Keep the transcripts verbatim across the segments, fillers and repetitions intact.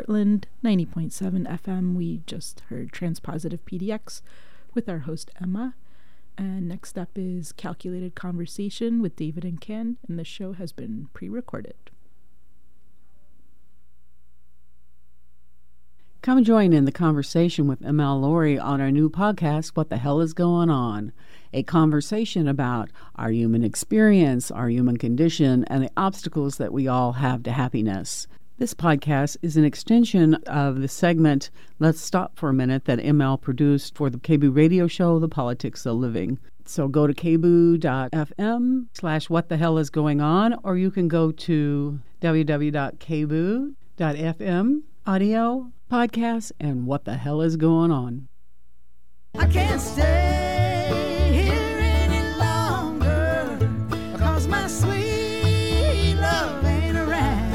Portland, ninety point seven F M. We just heard Transpositive P D X with our host Emma. And next up is Calculated Conversation with David and Ken, and the show has been pre-recorded. Come join in the conversation with M L Laurie on our new podcast, What the Hell is Going On? A conversation about our human experience, our human condition, and the obstacles that we all have to happiness. This podcast is an extension of the segment Let's Stop for a Minute that M L produced for the K B O radio show, The Politics of Living. So go to kboo.fm slash what the hell is going on, or you can go to www.kboo.fm audio, podcasts, and what the hell is going on. I can't stay here any longer because my sweet love ain't around.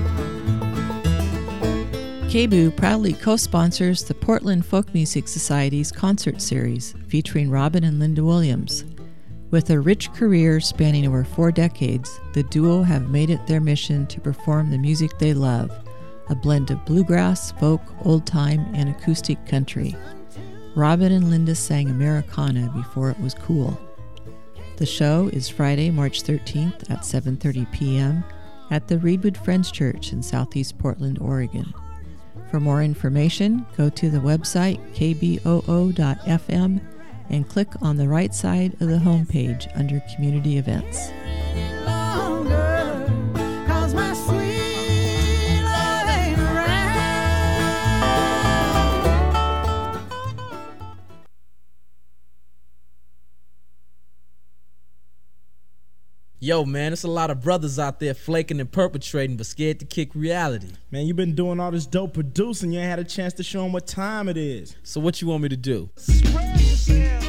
K B O proudly co-sponsors the Portland Folk Music Society's concert series featuring Robin and Linda Williams. With a rich career spanning over four decades, the duo have made it their mission to perform the music they love, a blend of bluegrass, folk, old-time, and acoustic country. Robin and Linda sang Americana before it was cool. The show is Friday, March thirteenth at seven thirty p.m. at the Reedwood Friends Church in Southeast Portland, Oregon. For more information, go to the website k b o o dot f m and click on the right side of the homepage under Community Events. Yo, man, there's a lot of brothers out there flaking and perpetrating, but scared to kick reality. Man, you been doing all this dope producing. You ain't had a chance to show them what time it is. So what you want me to do? Spread yourself.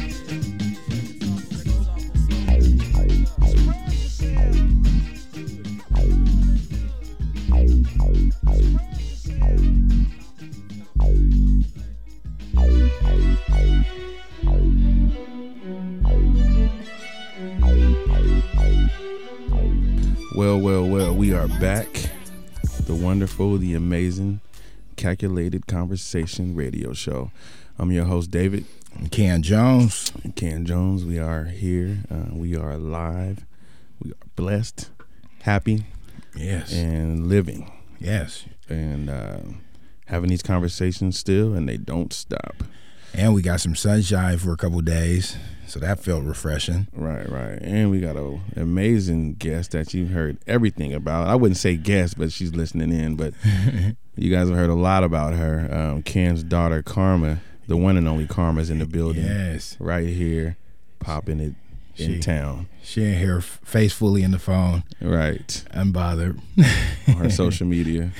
Well, well, well, we are back. The wonderful, the amazing, Calculated Conversation radio show. I'm your host, David. I'm Ken Jones. Ken Jones. We are here. Uh, we are live. We are blessed, happy, yes, and living. Yes. And uh, having these conversations still, and they don't stop. And we got some sunshine for a couple days, so that felt refreshing. Right, right. And we got an amazing guest that you've heard everything about. I wouldn't say guest, but she's listening in. But you guys have heard a lot about her. Um, Ken's daughter, Karma, the one and only Karma's in the building. Yes. Right here, popping it in she, town. She ain't here face fully in the phone. Right. Unbothered. On her social media.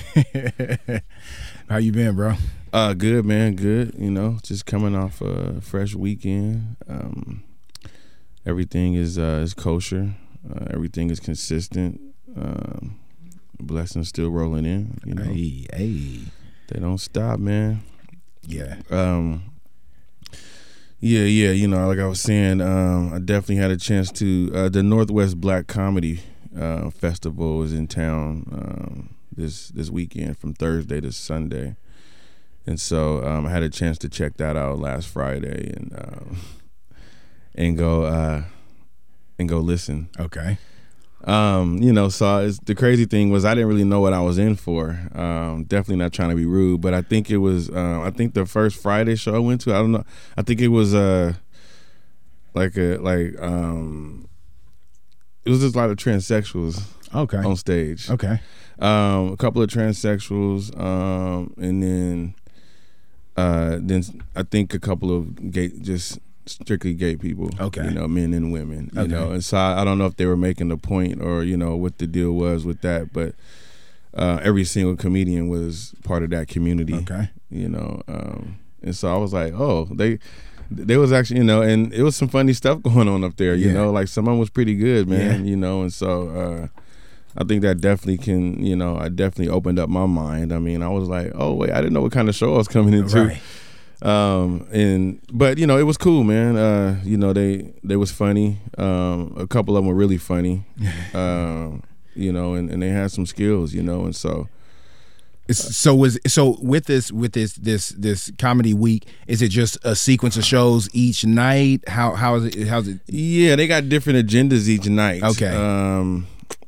How you been, bro? Uh, good, man, good. You know, just coming off a fresh weekend. Um, everything is uh, is kosher. Uh, everything is consistent. Um, blessings still rolling in. You know, hey, hey, they don't stop, man. Yeah. Um. Yeah, yeah. You know, like I was saying, um, I definitely had a chance to. Uh, the Northwest Black Comedy uh, Festival is in town um, this this weekend from Thursday to Sunday. And so um, I had a chance to check that out last Friday and um, and go uh, and go listen. Okay. Um, you know, so it's, the crazy thing was I didn't really know what I was in for. Um, definitely not trying to be rude, but I think it was. Uh, I think the first Friday show I went to, I don't know. I think it was uh, like a like um, it was just a lot of transsexuals. Okay. On stage. Okay. Um, a couple of transsexuals, um, and then. Uh, then I think a couple of gay, just strictly gay people. Okay. You know, men and women. You okay. know, and so I, I don't know if they were making a point or you know what the deal was with that, but uh, every single comedian was part of that community. Okay. You know, um, and so I was like, oh, they. There was actually, you know, and it was some funny stuff going on up there. You yeah. know, like someone was pretty good, man. Yeah. You know, and so. Uh, I think that definitely can, you know, I definitely opened up my mind. I mean, I was like, oh, wait, I didn't know what kind of show I was coming into. Right. Um, and, but, you know, it was cool, man. Uh, you know, they, they was funny. Um, a couple of them were really funny, um, you know, and, and they had some skills, you know, and so It's, so was so with this with this this this comedy week, is it just a sequence of shows each night? How how is it? How's it? Yeah, they got different agendas each night. Okay. Um,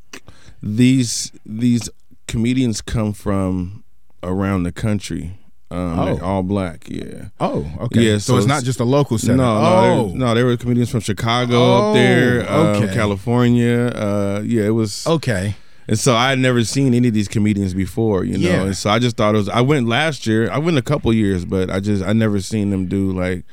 these these comedians come from around the country. Um, Oh. they're all black. Yeah. Oh, okay. Yeah, so, so it's not it's- just a local set. No, no, oh, there, no. There were comedians from Chicago Oh, up there, um, okay. California. Uh, yeah, it was. okay. And so I had never seen any of these comedians before, you know. Yeah. And so I just thought it was. I went last year. I went a couple years, but I just I never seen them do like,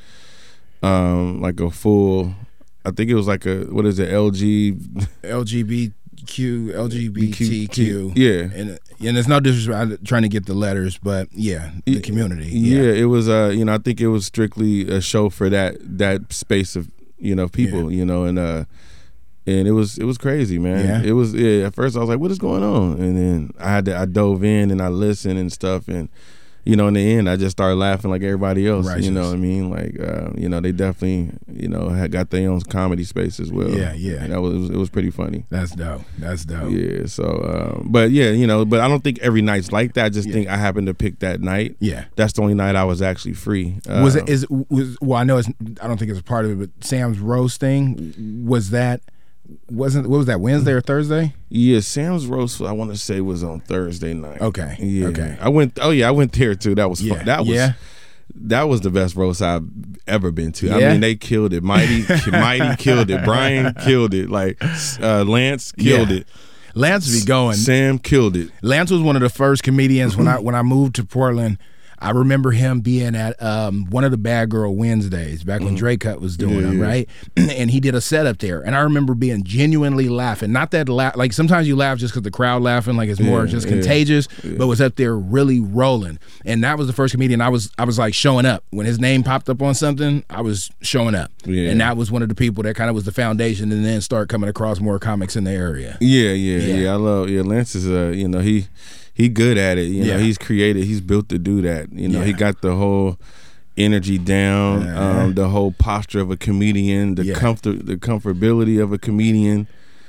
um, like a full. I think it was like a what is it L G L G B Q, L G B T Q. Yeah. And and it's no disrespect, I'm trying to get the letters, but yeah, the community. Yeah. Yeah. it was. Uh, you know, I think it was strictly a show for that that space of you know people, you know, and uh, and it was it was crazy, man. Yeah. It was. Yeah, at first I was like, what is going on? And then I had to I dove in and I listened and stuff and. You know, in the end, I just started laughing like everybody else. Righteous. You know what I mean? Like, uh, you know, they definitely, you know, had got their own comedy space as well. Yeah, yeah. And that was it was, it was pretty funny. That's dope. That's dope. Yeah. So, um, but yeah, you know, but I don't think every night's like that. I just Yeah. think I happened to pick that night. Yeah. That's the only night I was actually free. Was Uh, it is was well? I know it's. I don't think it's a part of it, but Sam's roast thing was that wasn't what was that Wednesday or Thursday? Yeah, Sam's roast. I want to say was on Thursday night. Okay. Yeah. Okay. I went. Oh yeah, I went there too. That was Yeah. fun. That was. Yeah. That was the best roast I've ever been to. I Yeah? mean, they killed it. Mighty, Mighty killed it. Brian killed it. Like uh, Lance killed Yeah. it. Lance be going. Sam killed it. Lance was one of the first comedians when I when I moved to Portland. I remember him being at um, one of the Bad Girl Wednesdays back when Dre Cut was doing Yeah, them, yeah. right? And he did a setup there, and I remember being genuinely laughing. Not that laugh, like sometimes you laugh just because the crowd laughing, like it's more Yeah, just yeah, contagious. But was up there really rolling, and that was the first comedian I was I was like showing up when his name popped up on something. I was showing up, Yeah. and that was one of the people that kind of was the foundation, and then start coming across more comics in the area. Yeah, yeah, Yeah. yeah. I love. Yeah, Lance is. Uh, you know, he he good at it. You know, Yeah. he's created. He's built to do that. You know, Yeah. he got the whole energy down, Uh-huh. um, the whole posture of a comedian, the Yeah. comfort, the comfortability of a comedian.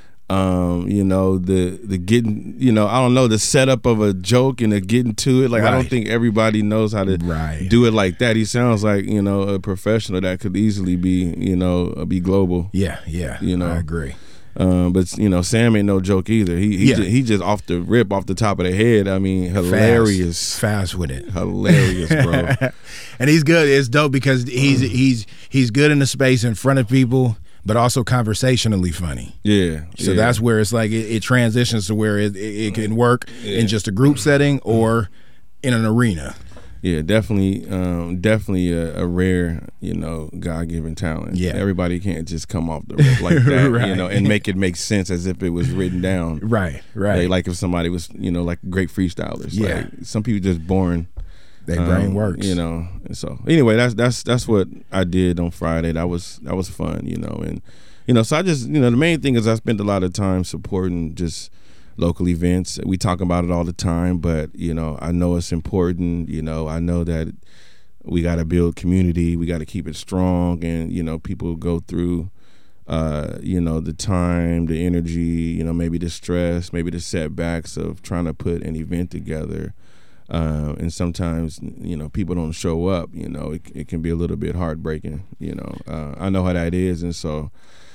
Um, you know, the the getting, you know, I don't know, the setup of a joke and the getting to it. Like I Right. don't think everybody knows how to Right. do it like that. He sounds like, you know, a professional that could easily be, you know, uh, be global. Yeah, yeah, You know. I agree. Um, but you know, Sam ain't no joke either. He he, Yeah. just, he just off the rip, off the top of the head. I mean, hilarious, fast, fast with it. hilarious, bro. And he's good. It's dope because he's he's he's good in the space in front of people, but also conversationally funny. Yeah. So yeah. that's where it's like it, it transitions to where it, it, it can work in just a group setting or in an arena. yeah, definitely, um, definitely a, a rare, you know, God given talent. Yeah. Everybody can't just come off the rip like that, Right. you know, and make it make sense as if it was written down. Right, right. Like, like if somebody was, you know, like great freestylers. Yeah. Like some people just born. Their brain um, works. you know. And so anyway, that's that's that's what I did on Friday. That was that was fun, you know, and you know, so I just, you know, the main thing is I spent a lot of time supporting just local events. We talk about it all the time, but you know, I know it's important. You know, I know that we got to build community. We got to keep it strong, and you know, people go through. Uh, you know, the time, the energy, you know, maybe the stress, maybe the setbacks of trying to put an event together. Uh, and sometimes, you know, people don't show up, you know, it, it can be a little bit heartbreaking, you know. Uh, I know how that is. And so,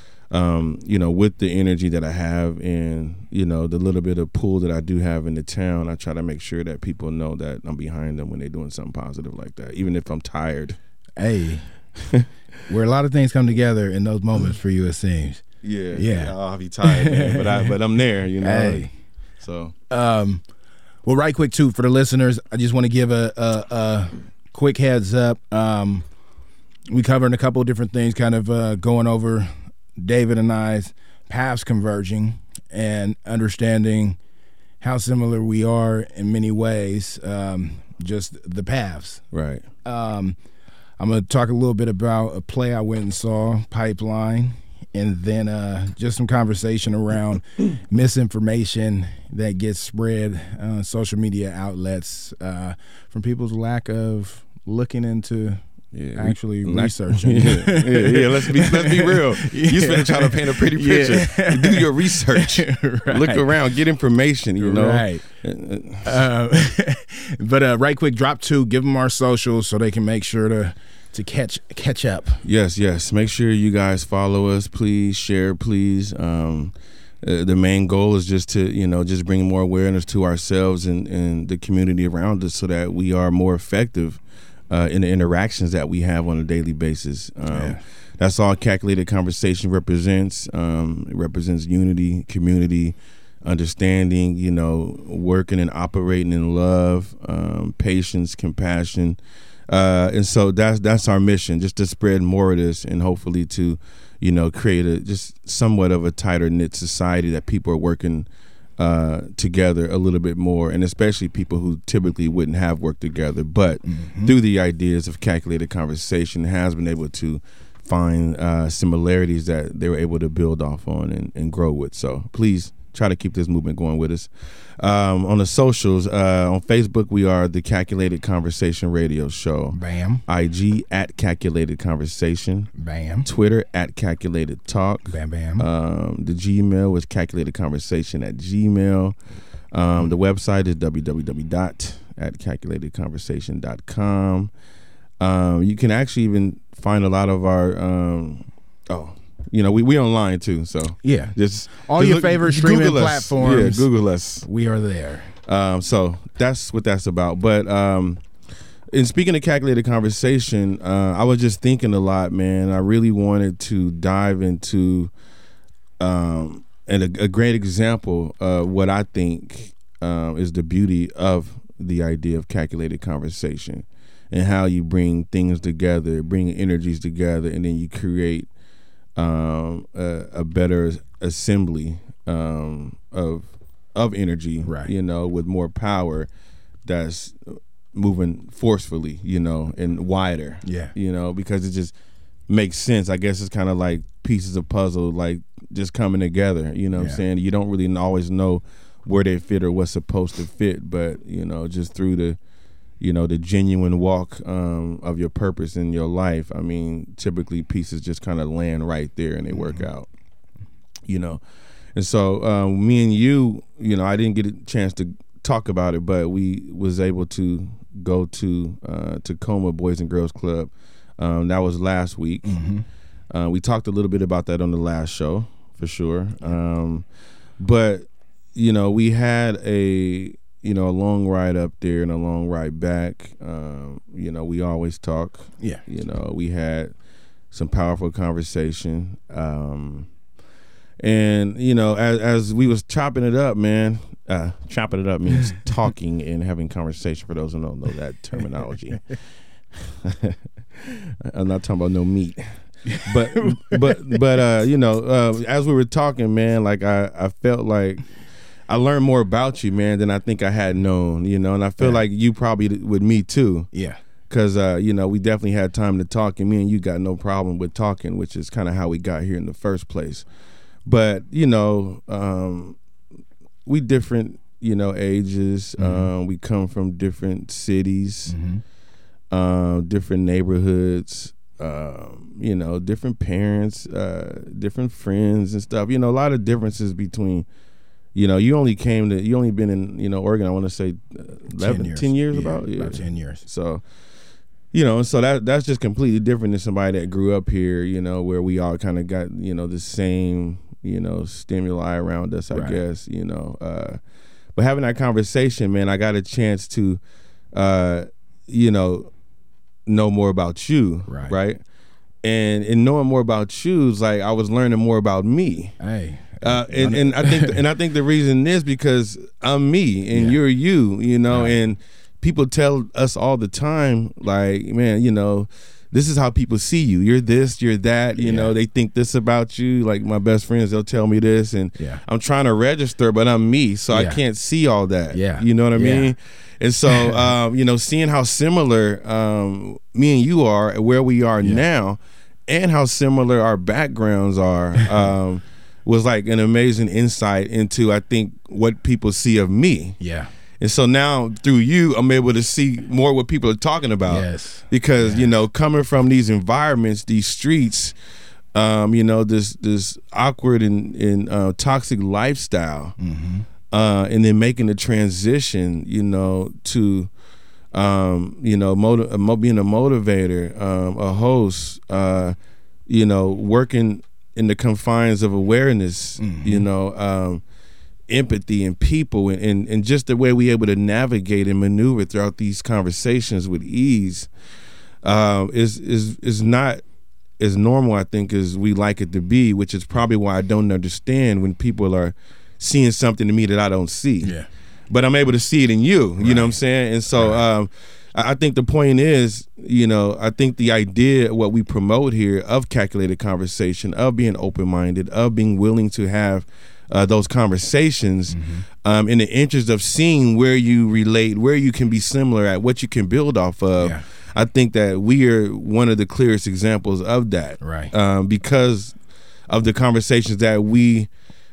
um, you know, with the energy that I have and, you know, the little bit of pull that I do have in the town, I try to make sure that people know that I'm behind them when they're doing something positive like that, even if I'm tired. Hey, where a lot of things come together in those moments for you, it seems. Yeah. Yeah. I'll be tired, man, but, I, but I'm there, you know. Hey. So. Um, well, right quick, too, for the listeners, I just want to give a, a, a quick heads up. Um, we covered a couple of different things, kind of uh, going over David and I's paths converging and understanding how similar we are in many ways, um, just the paths. Right. Um, I'm going to talk a little bit about a play I went and saw, Pipeline, and then uh, just some conversation around misinformation that gets spread on social media outlets uh, from people's lack of looking into Yeah, actually we, researching. Yeah, yeah, yeah. Let's be let's be real. Yeah. You spend trying to paint a pretty picture. Yeah. Do your research. Right. Look around. Get information. You know. Right. Uh, but uh, right quick, drop two. Give them our socials so they can make sure to to catch catch up. Yes, yes. Make sure you guys follow us. Please share. Please. Um, uh, the main goal is just to you know just bring more awareness to ourselves and and the community around us so that we are more effective Uh, in the interactions that we have on a daily basis. Um, Yeah. That's all Calculated Conversation represents. Um, it represents unity, community, understanding, you know, working and operating in love, um, patience, compassion. Uh, and so that's that's our mission, just to spread more of this and hopefully to, you know, create a just somewhat of a tighter knit society that people are working Uh, together a little bit more, and especially people who typically wouldn't have worked together, but mm-hmm. through the ideas of Calculated Conversation has been able to find uh, similarities that they were able to build off on and, and grow with. So please try to keep this movement going with us. Um, on the socials, uh, on Facebook, we are the Calculated Conversation Radio Show. Bam. I G at Calculated Conversation. Bam. Twitter at Calculated Talk. Bam, bam. Um, the Gmail is Calculated Conversation at Gmail. Um, the website is w w w dot at calculated conversation dot com. Um, you can actually even find a lot of our, um, oh, you know, we we online too. So yeah, just all just your look, favorite streaming Google us. platforms. Yeah, Google us. We are there. Um, so that's what that's about. But um, in speaking of Calculated Conversation, uh, I was just thinking a lot, man. I really wanted to dive into um, and a, a great example of what I think um, is the beauty of the idea of Calculated Conversation and how you bring things together, bring energies together, and then you create um, a, a better assembly um, of of energy, right. you know, with more power that's moving forcefully, you know, and wider, yeah, you know, because it just makes sense. I guess it's kind of like pieces of puzzle, like just coming together, you know what yeah. I'm saying? You don't really always know where they fit or what's supposed to fit, but, you know, just through the, you know, the genuine walk um, of your purpose in your life, I mean, typically pieces just kind of land right there and they work mm-hmm. out, you know. And so um, me and you, you know, I didn't get a chance to talk about it, but we was able to go to uh, Tacoma Boys and Girls Club. Um, that was last week. Mm-hmm. Uh, we talked a little bit about that on the last show, for sure. Um, but, you know, we had a, you know, a long ride up there and a long ride back. Um, you know, we always talk. Yeah. You know, we had some powerful conversation. Um And, you know, as as we was chopping it up, man, uh, chopping it up means talking and having conversation, for those who don't know that terminology. I'm not talking about no meat. But, but, but uh, you know, uh, as we were talking, man, like I, I felt like I learned more about you, man, than I think I had known, you know, and I feel yeah. like you probably with me too. Yeah. Because, uh, you know, we definitely had time to talk, and me and you got no problem with talking, which is kind of how we got here in the first place. But, you know, um, we different, you know, ages. Mm-hmm. Um, we come from different cities, mm-hmm. uh, different neighborhoods, um, you know, different parents, uh, different friends and stuff. You know, a lot of differences between, you know, you only came to, you only been in, you know, Oregon, I want to say eleven, ten years, ten years yeah, about? Yeah. About ten years. So, you know, so that that's just completely different than somebody that grew up here, you know, where we all kind of got, you know, the same, you know, stimuli around us, I right. guess, you know. Uh, but having that conversation, man, I got a chance to, uh, you know, know more about you, right? right? And in knowing more about you, it's like I was learning more about me. Hey, uh, and and I think and I think the reason is because I'm me and yeah. you're you, you know, right. and people tell us all the time, like, man, you know, this is how people see you. You're this, you're that, you yeah. know, they think this about you. Like my best friends, they'll tell me this, and yeah. I'm trying to register, but I'm me, so yeah. I can't see all that. Yeah. You know what I yeah. mean? And so, um, you know, seeing how similar um, me and you are, where we are yeah. now, and how similar our backgrounds are, um, was like an amazing insight into, I think, what people see of me. Yeah. And so now through you, I'm able to see more what people are talking about. Yes. Because, yes. you know, coming from these environments, these streets, um, you know, this this awkward and, and uh, toxic lifestyle, mm-hmm. uh, and then making the transition, you know, to, um, you know, motiv- uh, being a motivator, um, a host, uh, you know, working in the confines of awareness, mm-hmm. you know, um, empathy and people and, and, and just the way we able to navigate and maneuver throughout these conversations with ease uh, is is is not as normal, I think, as we like it to be, which is probably why I don't understand when people are seeing something in me that I don't see. Yeah. But I'm able to see it in you, right. you know what I'm saying? And so right. um, I think the point is, you know, I think the idea, what we promote here of calculated conversation, of being open-minded, of being willing to have uh, those conversations mm-hmm. um, in the interest of seeing where you relate, where you can be similar at, what you can build off of. Yeah. I think that we are one of the clearest examples of that. Right. Um, because of the conversations that we,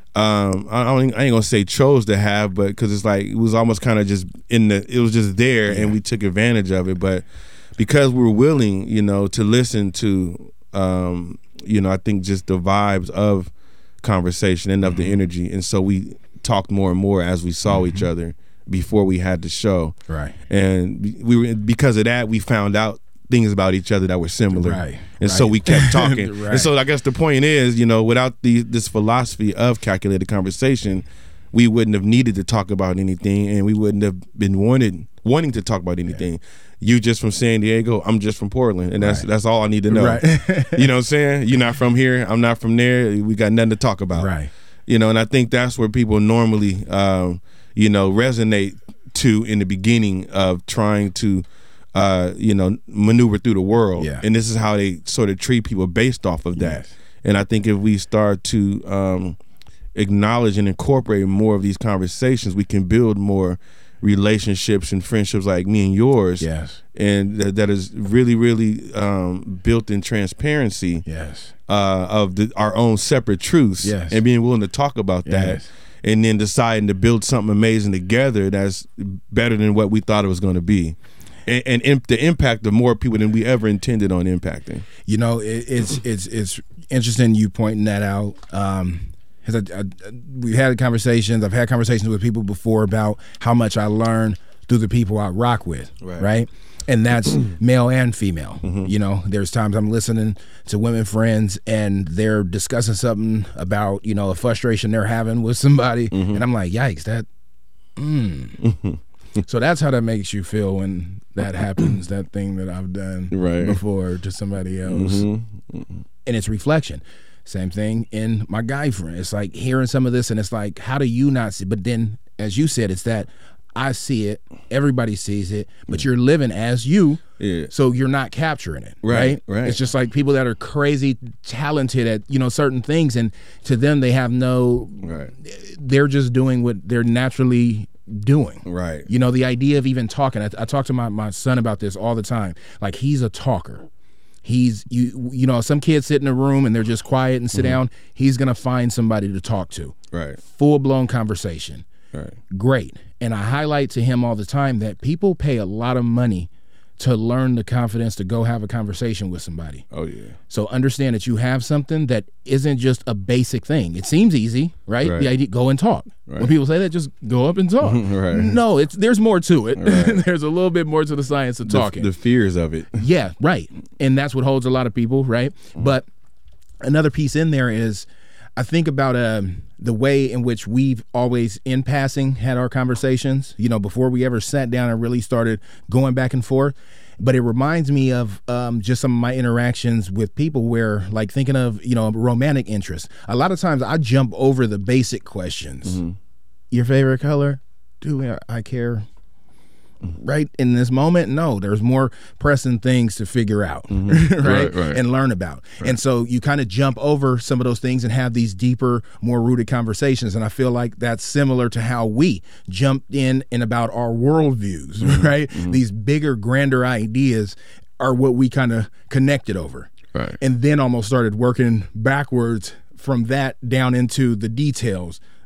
um, I, don't, I ain't gonna say chose to have, but because it's like, it was almost kind of just in the, it was just there yeah. and we took advantage of it. But because we're willing, you know, to listen to, um, you know, I think just the vibes of conversation and of mm-hmm. the energy. And so we talked more and more as we saw mm-hmm. each other before we had the show. Right. And we were, because of that, we found out things about each other that were similar. Right. And right. so we kept talking. right. And so I guess the point is, you know, without the this philosophy of calculated conversation, we wouldn't have needed to talk about anything, and we wouldn't have been wanted wanting to talk about anything. Yeah. You just from San Diego, I'm just from Portland, and that's right. that's all I need to know. Right. You know what I'm saying? You're not from here, I'm not from there. We got nothing to talk about. Right. You know, and I think that's where people normally, um, you know, resonate to in the beginning of trying to, uh, you know, maneuver through the world. Yeah. And this is how they sort of treat people based off of that. Yes. And I think if we start to um, acknowledge and incorporate more of these conversations, we can build more relationships and friendships like me and yours. Yes. And th- that is really, really um, built in transparency. Yes. Uh, of the, our own separate truths. Yes. And being willing to talk about that. Yes. And then deciding to build something amazing together that's better than what we thought it was going to be. And, and imp- the impact of more people than we ever intended on impacting. You know, it, it's it's it's interesting you pointing that out. Um, 'cause I, I, we've had conversations. I've had conversations with people before about how much I learn through the people I rock with, right? right? And that's male and female. Mm-hmm. You know, there's times I'm listening to women friends and they're discussing something about, you know, a frustration they're having with somebody. Mm-hmm. And I'm like, yikes, that, mm. So that's how that makes you feel when that happens, that thing that I've done right. before to somebody else. Mm-hmm. Mm-hmm. And it's reflection. Same thing in my guy friend. It's like hearing some of this and it's like, how do you not see? But then, as you said, it's that I see it, everybody sees it, but you're living as you, yeah. so you're not capturing it, right, right? right? It's just like people that are crazy talented at, you know, certain things, and to them they have no, right. they're just doing what they're naturally doing. Right. You know, the idea of even talking, I, I talk to my, my son about this all the time. Like, he's a talker. He's, you you know, some kids sit in a room and they're just quiet and sit mm-hmm. down. He's going to find somebody to talk to. Right. Full-blown conversation. Right. Great. And I highlight to him all the time that people pay a lot of money to learn the confidence to go have a conversation with somebody. Oh, yeah. So understand that you have something that isn't just a basic thing. It seems easy, right? Right. The idea, go and talk. Right. When people say that, just go up and talk. Right. No, it's there's more to it. Right. There's a little bit more to the science of The, talking. the fears of it. Yeah, right. And that's what holds a lot of people, right? Mm-hmm. But another piece in there is, I think about um, the way in which we've always, in passing, had our conversations, you know, before we ever sat down and really started going back and forth. But it reminds me of um, just some of my interactions with people where, like, thinking of, you know, romantic interest. A lot of times I jump over the basic questions. Mm-hmm. Your favorite color? Do I care? Right in this moment, no, there's more pressing things to figure out, mm-hmm. right? right, right, and learn about. Right. And so you kind of jump over some of those things and have these deeper, more rooted conversations. And I feel like that's similar to how we jumped in and about our worldviews, mm-hmm. right? Mm-hmm. These bigger, grander ideas are what we kind of connected over. Right. And then almost started working backwards from that down into the details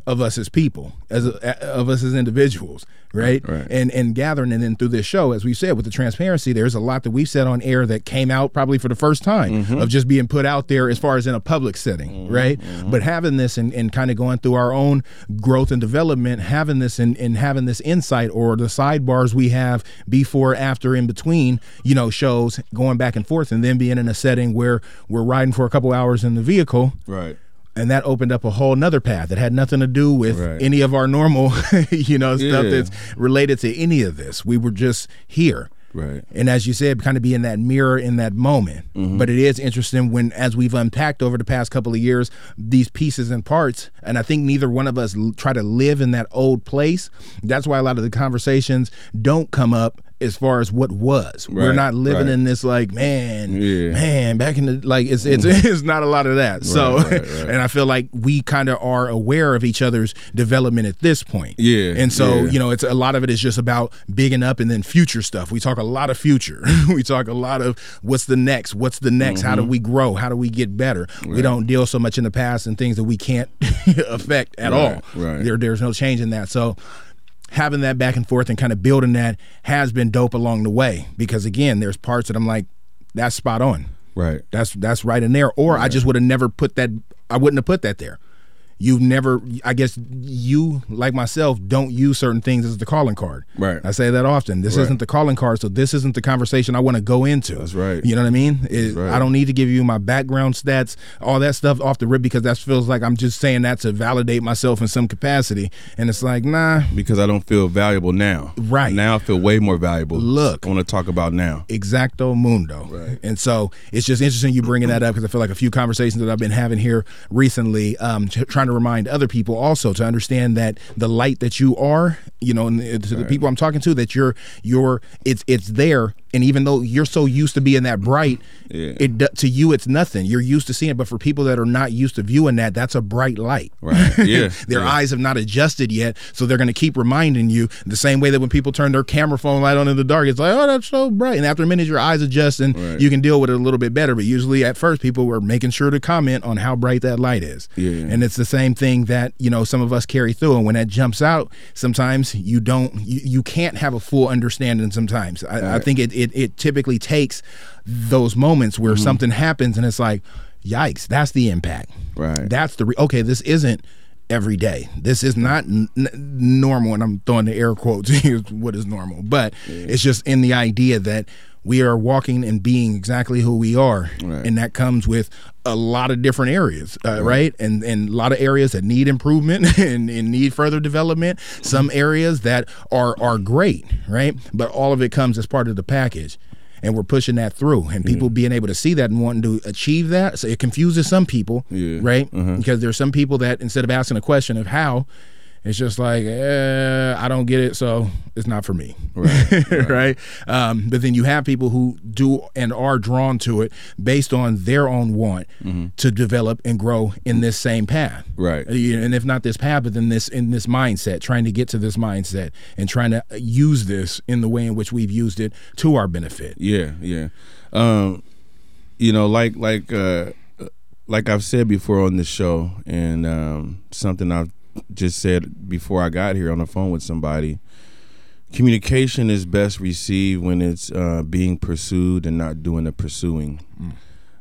of us as people, as a, of us as individuals, right? Right. And and gathering, and then through this show, as we said, with the transparency, there's a lot that we've said on air that came out probably for the first time Mm-hmm. of just being put out there as far as in a public setting, Mm-hmm. right? But having this and, and kind of going through our own growth and development, having this and, and having this insight or the sidebars we have before, after, in between, you know, shows going back and forth, and then being in a setting where we're riding for a couple hours in the vehicle. Right. And that opened up a whole nother path that had nothing to do with Right. any of our normal, you know, stuff Yeah. that's related to any of this. We were just here. Right. And as you said, kind of be in that mirror in that moment. Mm-hmm. But it is interesting when, as we've unpacked over the past couple of years, these pieces and parts, and I think neither one of us l- try to live in that old place. That's why a lot of the conversations don't come up as far as what was. We're Right, not living right. in this like, man, Yeah. man, back in the, like, it's, it's, it's not a lot of that. So, right, right. and I feel like we kind of are aware of each other's development at this point. Yeah, And so, yeah. you know, it's a lot of it is just about bigging up and then future stuff. We talk a lot of future. We talk a lot of what's the next, what's the next, how do we grow, how do we get better. We don't deal so much in the past and things that we can't affect at Right, all. right. There, there's no change in that. So having that back and forth and kind of building that has been dope along the way, because again, there's parts that I'm like, that's spot on. Right. That's that's right in there. Or I just would have never put that, I wouldn't have put that there. You've never, I guess you, like myself, don't use certain things as the calling card. Right. I say that often. This Right. isn't the calling card, so this isn't the conversation I want to go into. That's right. You know what I mean? It- right. I don't need to give you my background stats, all that stuff off the rip, because that feels like I'm just saying that to validate myself in some capacity. And it's like, nah, Because I don't feel valuable now. Right. Now I feel way more valuable. Look. I want to talk about now. exacto mundo. Right. And so it's just interesting you bringing that up, because I feel like a few conversations that I've been having here recently, um, t- trying to remind other people also to understand that the light that you are, you know, and to the people I'm talking to, that you're, you're, it's, it's there. And even though you're so used to being that bright, Yeah. it do- to you it's nothing. You're used to seeing it, but for people that are not used to viewing that, that's a bright light. Right. Yeah. Their Yeah. eyes have not adjusted yet, so they're going to keep reminding you the same way that when people turn their camera phone light on in the dark, it's like, oh, that's so bright. And after a minute, your eyes adjust and Right. you can deal with it a little bit better. But usually at first, people were making sure to comment on how bright that light is. Yeah. And it's the same thing that, you know, some of us carry through. And when that jumps out, sometimes you don't, you, you can't have a full understanding sometimes. I, I Right. think it, it, it typically takes those moments where Mm-hmm. something happens and it's like, yikes, that's the impact. Right. That's the, re- okay, this isn't every day. This is not n- n- normal, and I'm throwing the air quotes, here's what is normal. But it's just in the idea that we are walking and being exactly who we are. Right. And that comes with a lot of different areas, uh, right? And and a lot of areas that need improvement and, and need further development. Some areas that are are great, right? But all of it comes as part of the package. And we're pushing that through, and people being able to see that and wanting to achieve that. So it confuses some people, Yeah. right? Uh-huh. Because there's some people that instead of asking a question of how, it's just like, eh, I don't get it, so it's not for me, Right, right? Um, but then you have people who do and are drawn to it based on their own want to develop and grow in this same path, Right. Uh, you know, and if not this path, but then this in this mindset, trying to get to this mindset and trying to use this in the way in which we've used it to our benefit. Yeah, yeah. Um, you know, like like uh, like I've said before on the show, and um, something I've just said before I got here on the phone with somebody. Communication is best received when it's uh, being pursued and not doing the pursuing. Mm.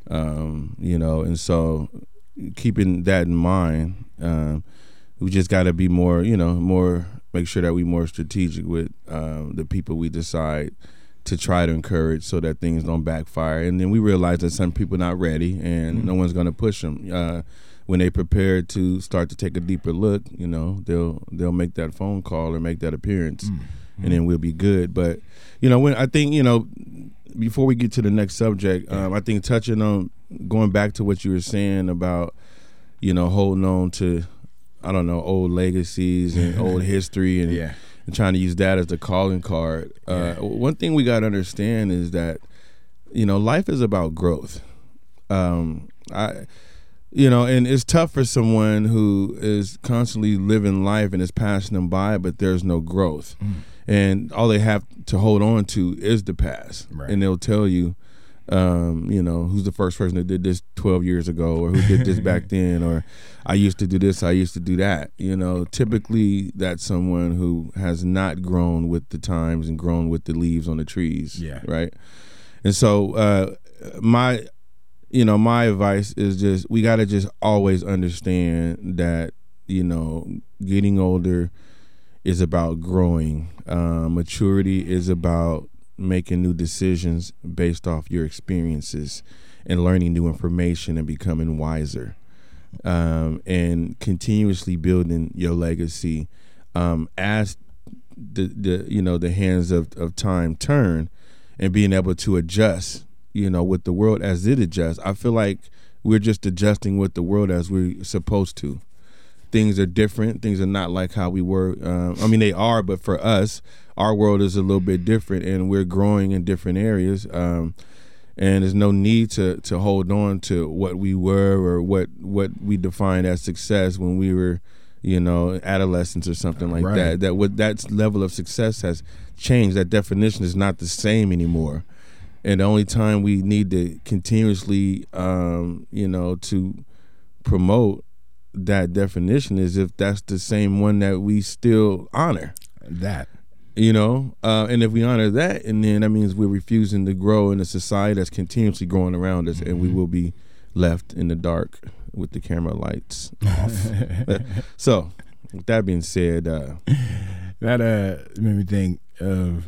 Um, you know, and so keeping that in mind, um, we just got to be more, you know, more make sure that we more strategic with uh, the people we decide to try to encourage, so that things don't backfire. And then we realize that some people are not ready, and no one's going to push them. Uh, when they prepare to start to take a deeper look, you know, they'll they'll make that phone call or make that appearance, and then we'll be good. But you know, when I think, you know, before we get to the next subject, um, I think touching on going back to what you were saying about, you know, holding on to, I don't know, old legacies and old history, and Yeah. and trying to use that as the calling card. Uh, one thing we got to understand is that, you know, life is about growth. Um, I, you know, and it's tough for someone who is constantly living life and is passing them by, but there's no growth. And all they have to hold on to is the past. Right. And they'll tell you, Um, you know, who's the first person that did this twelve years ago, or who did this back then, or I used to do this, I used to do that. You know, typically that's someone who has not grown with the times and grown with the leaves on the trees. Yeah. Right. And so uh, my, you know, my advice is just we got to just always understand that, you know, getting older is about growing. Uh, maturity is about making new decisions based off your experiences and learning new information and becoming wiser, um, and continuously building your legacy um, as the, the you know the hands of, of time turn, and being able to adjust, you know, with the world as it adjusts. I feel like we're just adjusting with the world as we're supposed to. Things are different. Things are not like how we were. Uh, I mean, they are, but for us, our world is a little bit different, and we're growing in different areas. Um, and there's no need to to hold on to what we were or what what we defined as success when we were, you know, adolescents or something like Right. that. That what that level of success has changed. That definition is not the same anymore. And the only time we need to continuously, um, you know, to promote that definition is if that's the same one that we still honor, That. you know, uh, and if we honor that, and then that means we're refusing to grow in a society that's continuously growing around us, and we will be left in the dark with the camera lights off. So, with that being said, uh, That uh made me think of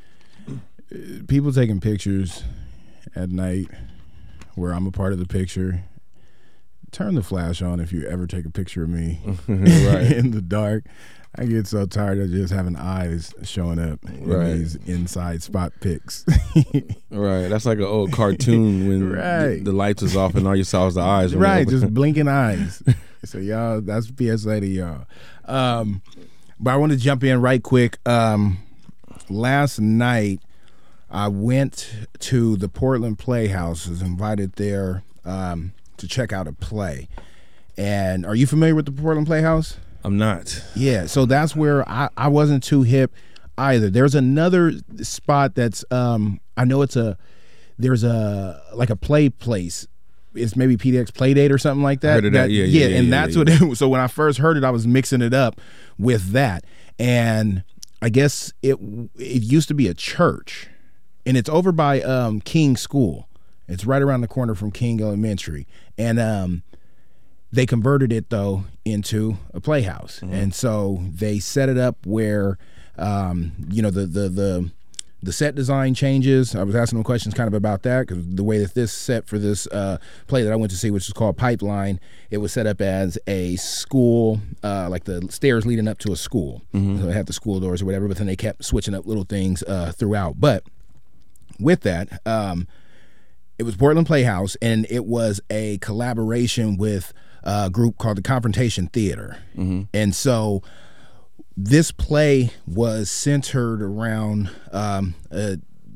uh, people taking pictures at night where I'm a part of the picture. Turn the flash on if you ever take a picture of me right. in the dark. I get so tired of just having eyes showing up in Right. these inside spot pics. Right, that's like an old cartoon when Right. the, the lights was off and all you saw was the eyes. when they Right, opened. just blinking eyes. So y'all, that's P S A to y'all. Um, but I want to jump in right quick. Um, last night, I went to the Portland Playhouse. I was invited there um, to check out a play. And are you familiar with the Portland Playhouse? I'm not. Yeah, so that's where I, I wasn't too hip either. There's another spot that's um I know it's a there's a like a play place. It's maybe P D X Playdate or something like that. Heard of that. Yeah, yeah, yeah, and yeah, that's yeah, what yeah. it was. So when I first heard it, I was mixing it up with that. And I guess it it used to be a church. And it's over by um King School. It's right around the corner from King Elementary. And um they converted it though into a playhouse, mm-hmm. and so they set it up where, um, you know, the the the the set design changes. I was asking them questions kind of about that because the way that this set for this uh, play that I went to see, which is called Pipeline, it was set up as a school, uh, like the stairs leading up to a school. Mm-hmm. So they had the school doors or whatever, but then they kept switching up little things uh, throughout. But with that, um, it was Portland Playhouse, and it was a collaboration with a group called the Confrontation Theater. Mm-hmm. And so this play was centered around um, a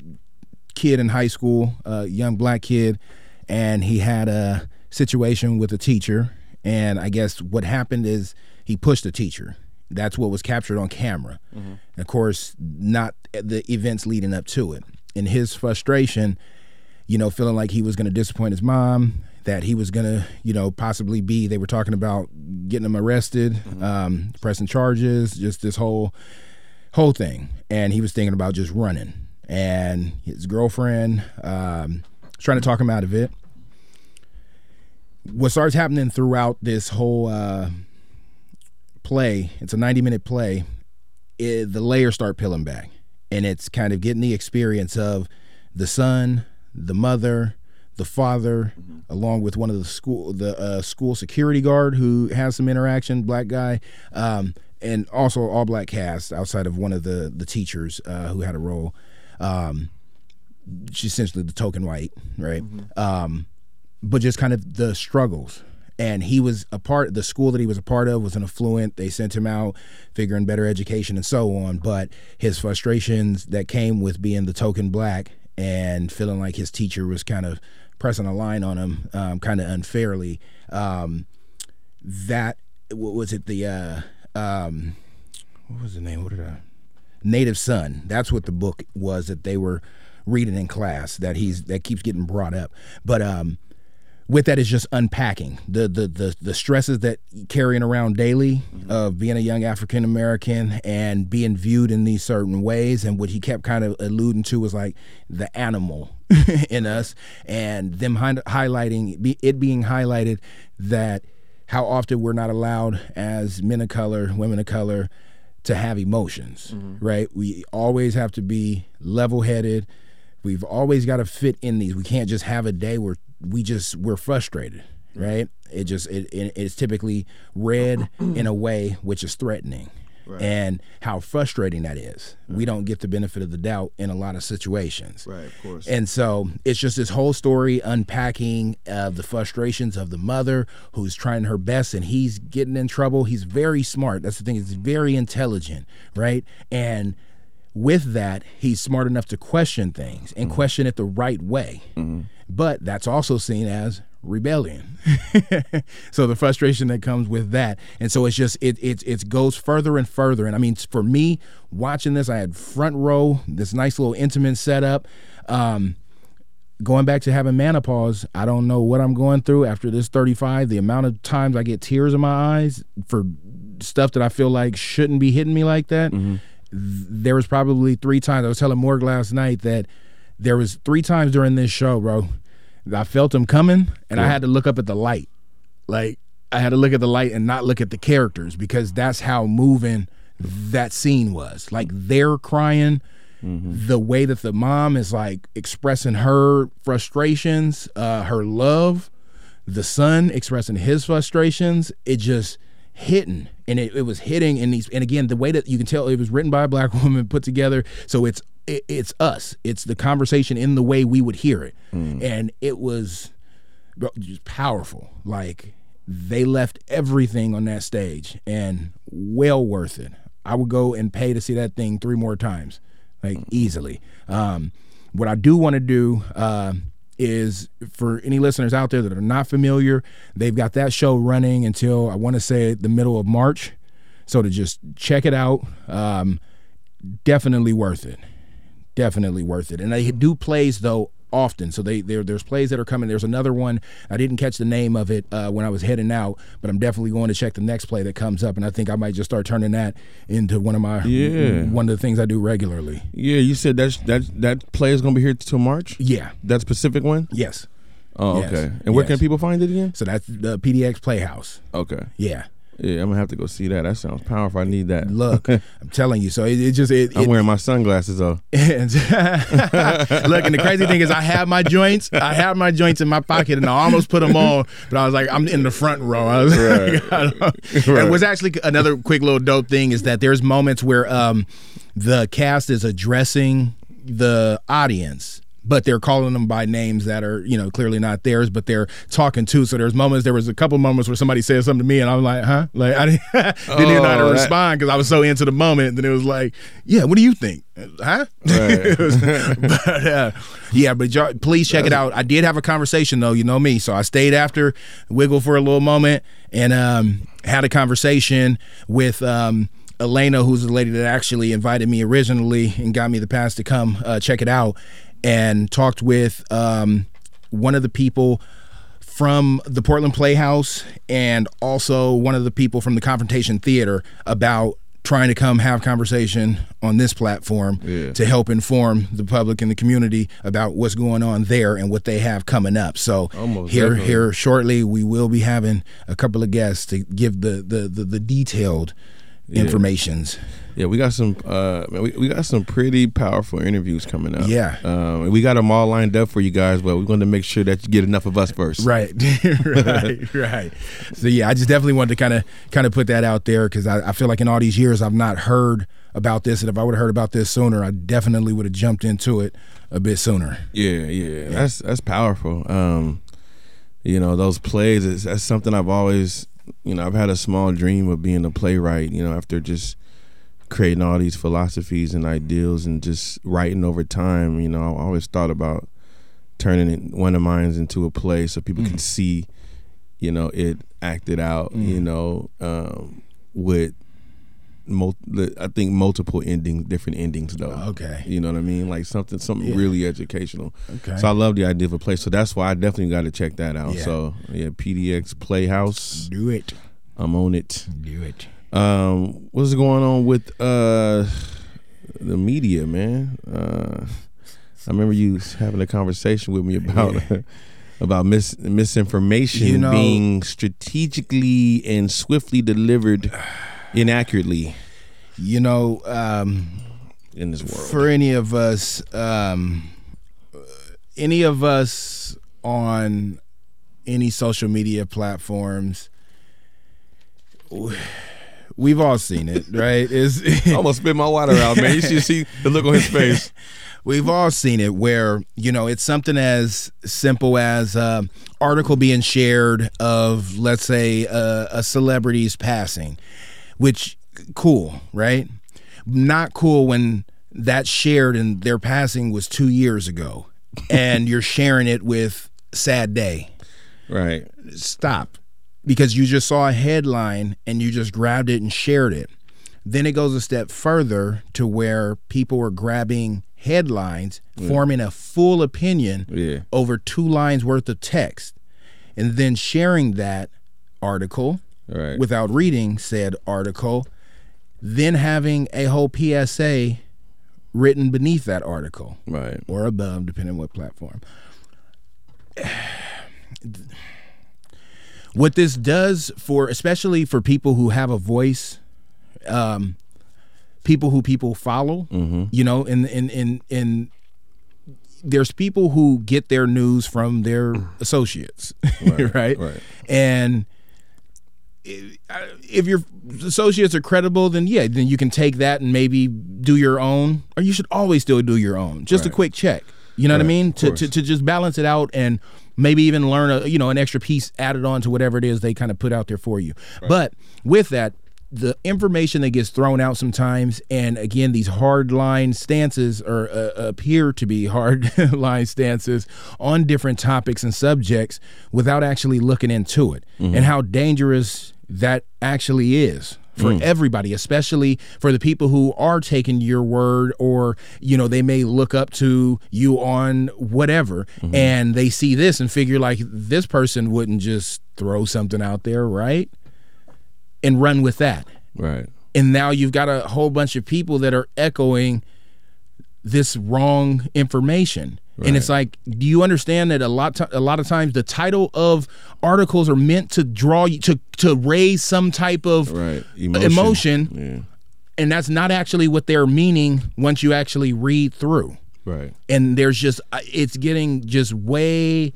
kid in high school, a young black kid, and he had a situation with a teacher. And I guess what happened is he pushed the teacher. That's what was captured on camera. Mm-hmm. And of course, not the events leading up to it. In his frustration, you know, feeling like he was going to disappoint his mom, that he was going to, you know, possibly be, they were talking about getting him arrested, mm-hmm. um, pressing charges, just this whole, whole thing. And he was thinking about just running. And his girlfriend um, was trying to talk him out of it. What starts happening throughout this whole uh, play, it's a ninety minute play, it, the layers start peeling back. And it's kind of getting the experience of the son, the mother, the father, mm-hmm. along with one of the school, the uh, school security guard who has some interaction, black guy, um, and also all black cast outside of one of the the teachers uh, who had a role. Um, she's essentially the token white, right? Mm-hmm. Um, but just kind of the struggles. And he was a part, the school that he was a part of was an affluent. They sent him out figuring better education and so on. But his frustrations that came with being the token black and feeling like his teacher was kind of pressing a line on him um, kind of unfairly. Um, that, what was it, the, uh, um, what was the name? What did I? Native Son. That's what the book was that they were reading in class that he's that keeps getting brought up. But um, with that is just unpacking the the the, the stresses that carrying around daily mm-hmm. of being a young African American and being viewed in these certain ways. And what he kept kind of alluding to was like the animal in us, and them hi- highlighting be, it being highlighted that how often we're not allowed as men of color, women of color, to have emotions, mm-hmm. right? We always have to be level-headed. We've always got to fit in these. We can't just have a day where we just we're frustrated, right? It just it, it it's typically read in a way which is threatening, right. And how frustrating that is. Right. We don't get the benefit of the doubt in a lot of situations, right? Of course. And so it's just this whole story unpacking of the frustrations of the mother who's trying her best, and he's getting in trouble. He's very smart. That's the thing. He's very intelligent, right? And with that, he's smart enough to question things and mm-hmm. question it the right way. Mm-hmm. But that's also seen as rebellion. So the frustration that comes with that. And so it's just, it, it, it goes further and further. And I mean, for me, watching this, I had front row, this nice little intimate setup. Um, going back to having menopause, I don't know what I'm going through after this thirty-five, the amount of times I get tears in my eyes for stuff that I feel like shouldn't be hitting me like that. Mm-hmm. There was probably three times, I was telling Morg last night that there was three times during this show, bro, I felt him coming, and yeah. I had to look up at the light. Like, I had to look at the light and not look at the characters, because that's how moving that scene was. Like, they're crying, mm-hmm. the way that the mom is, like, expressing her frustrations, uh, her love, the son expressing his frustrations, it just hitting. And it, it was hitting in these, and again, the way that you can tell it was written by a black woman, put together, so it's it, it's us. It's the conversation in the way we would hear it. Mm. And it was just powerful. Like, they left everything on that stage, and well worth it. I would go and pay to see that thing three more times, like, easily. Um, what I do want to do uh, is, for any listeners out there that are not familiar, they've got that show running until, I want to say, the middle of March. So to just check it out, um, definitely worth it. Definitely worth it. And they do plays, though, often. So they there there's plays that are coming. There's another one. I didn't catch the name of it uh, when I was heading out, but I'm definitely going to check the next play that comes up, and I think I might just start turning that into one of my yeah. one of the things I do regularly. Yeah, you said that's, that that play is going to be here till March? Yeah. That specific one? Yes. Oh, yes. okay. And where yes. can people find it again? So that's the P D X Playhouse. Okay. Yeah. Yeah, I'm gonna have to go see that. That sounds powerful. I need that. Look, I'm telling you. So it, it just. It, I'm it, wearing my sunglasses though. Look, and the crazy thing is, I have my joints. I have my joints in my pocket, and I almost put them on, but I was like, I'm in the front row. I was right. like, right. And what's actually another quick little dope thing is that there's moments where um, the cast is addressing the audience, but they're calling them by names that are, you know, clearly not theirs, but they're talking too. So there's moments, there was a couple moments where somebody said something to me, and I was like, huh? Like, I didn't, didn't oh, even know how to that, respond because I was so into the moment. And then it was like, yeah, what do you think? Huh? Right. was, but, uh, yeah, but y'all, please check it out. I did have a conversation, though, you know me. So I stayed after Wiggle for a little moment and um, had a conversation with um, Elena, who's the lady that actually invited me originally and got me the pass to come uh, check it out. And talked with um, one of the people from the Portland Playhouse and also one of the people from the Confrontation Theater about trying to come have conversation on this platform yeah. to help inform the public and the community about what's going on there and what they have coming up. So Almost here definitely. here shortly we will be having a couple of guests to give the the the, the detailed yeah. informations. Yeah, we got some. Uh, we we got some pretty powerful interviews coming up. Yeah, um, we got them all lined up for you guys, but we're going to make sure that you get enough of us first. Right, right, right. So yeah, I just definitely wanted to kind of kind of put that out there because I, I feel like in all these years I've not heard about this, and if I would have heard about this sooner, I definitely would have jumped into it a bit sooner. Yeah, yeah, yeah. that's that's powerful. Um, you know, those plays. Is, that's something I've always, you know, I've had a small dream of being a playwright. You know, after just creating all these philosophies and ideals and just writing over time, you know, I always thought about turning it, one of mine into a play so people mm. can see, you know, it acted out, mm. you know, um, with mul- I think multiple endings, different endings though. Okay. You know what I mean? Like something something Yeah. really educational. Okay. So I love the idea of a play. So that's why I definitely got to check that out. Yeah. So yeah, P D X Playhouse. Do it. I'm on it. Do it. Um, what's going on with uh the media, man? Uh, I remember you having a conversation with me about Yeah. about mis- misinformation You know- being strategically and swiftly delivered inaccurately You know, um, in this world. for any of us, um, any of us on any social media platforms, we've all seen it, right? It's, I almost spit my water out, man. You should see the look on his face. We've all seen it where, you know, it's something as simple as an article being shared of, let's say, a, a celebrity's passing, which, cool, right? Not cool when that's shared and their passing was two years ago and you're sharing it with sad day. Right. Stop. Because you just saw a headline and you just grabbed it and shared it. Then it goes a step further to where people are grabbing headlines, Yeah. forming a full opinion Yeah. over two lines worth of text, and then sharing that article Right. without reading said article, then having a whole P S A written beneath that article Right. or above, depending on what platform. What this does for, especially for people who have a voice, um, people who people follow, Mm-hmm. you know, and and and and there's people who get their news from their associates, right? Right. Right. And if, if your associates are credible, then yeah, then you can take that and maybe do your own, or you should always still do your own. Just a Right. quick check. You know what I Right, mean? of To, course. to to just balance it out and maybe even learn a you know an extra piece added on to whatever it is they kind of put out there for you. But with that, the information that gets thrown out sometimes, and again, these hard line stances or uh, appear to be hard line stances on different topics and subjects without actually looking into it, and how dangerous that actually is for everybody, especially for the people who are taking your word, or you know they may look up to you on whatever, and they see this and figure like this person wouldn't just throw something out there, right? And run with that. Right. And now you've got a whole bunch of people that are echoing this wrong information. Right. And it's like, do you understand that a lot to, a lot of times the title of articles are meant to draw you to to raise some type of Right. Emotion. emotion, Yeah. and that's not actually what they're meaning once you actually read through. Right. And there's just it's getting just way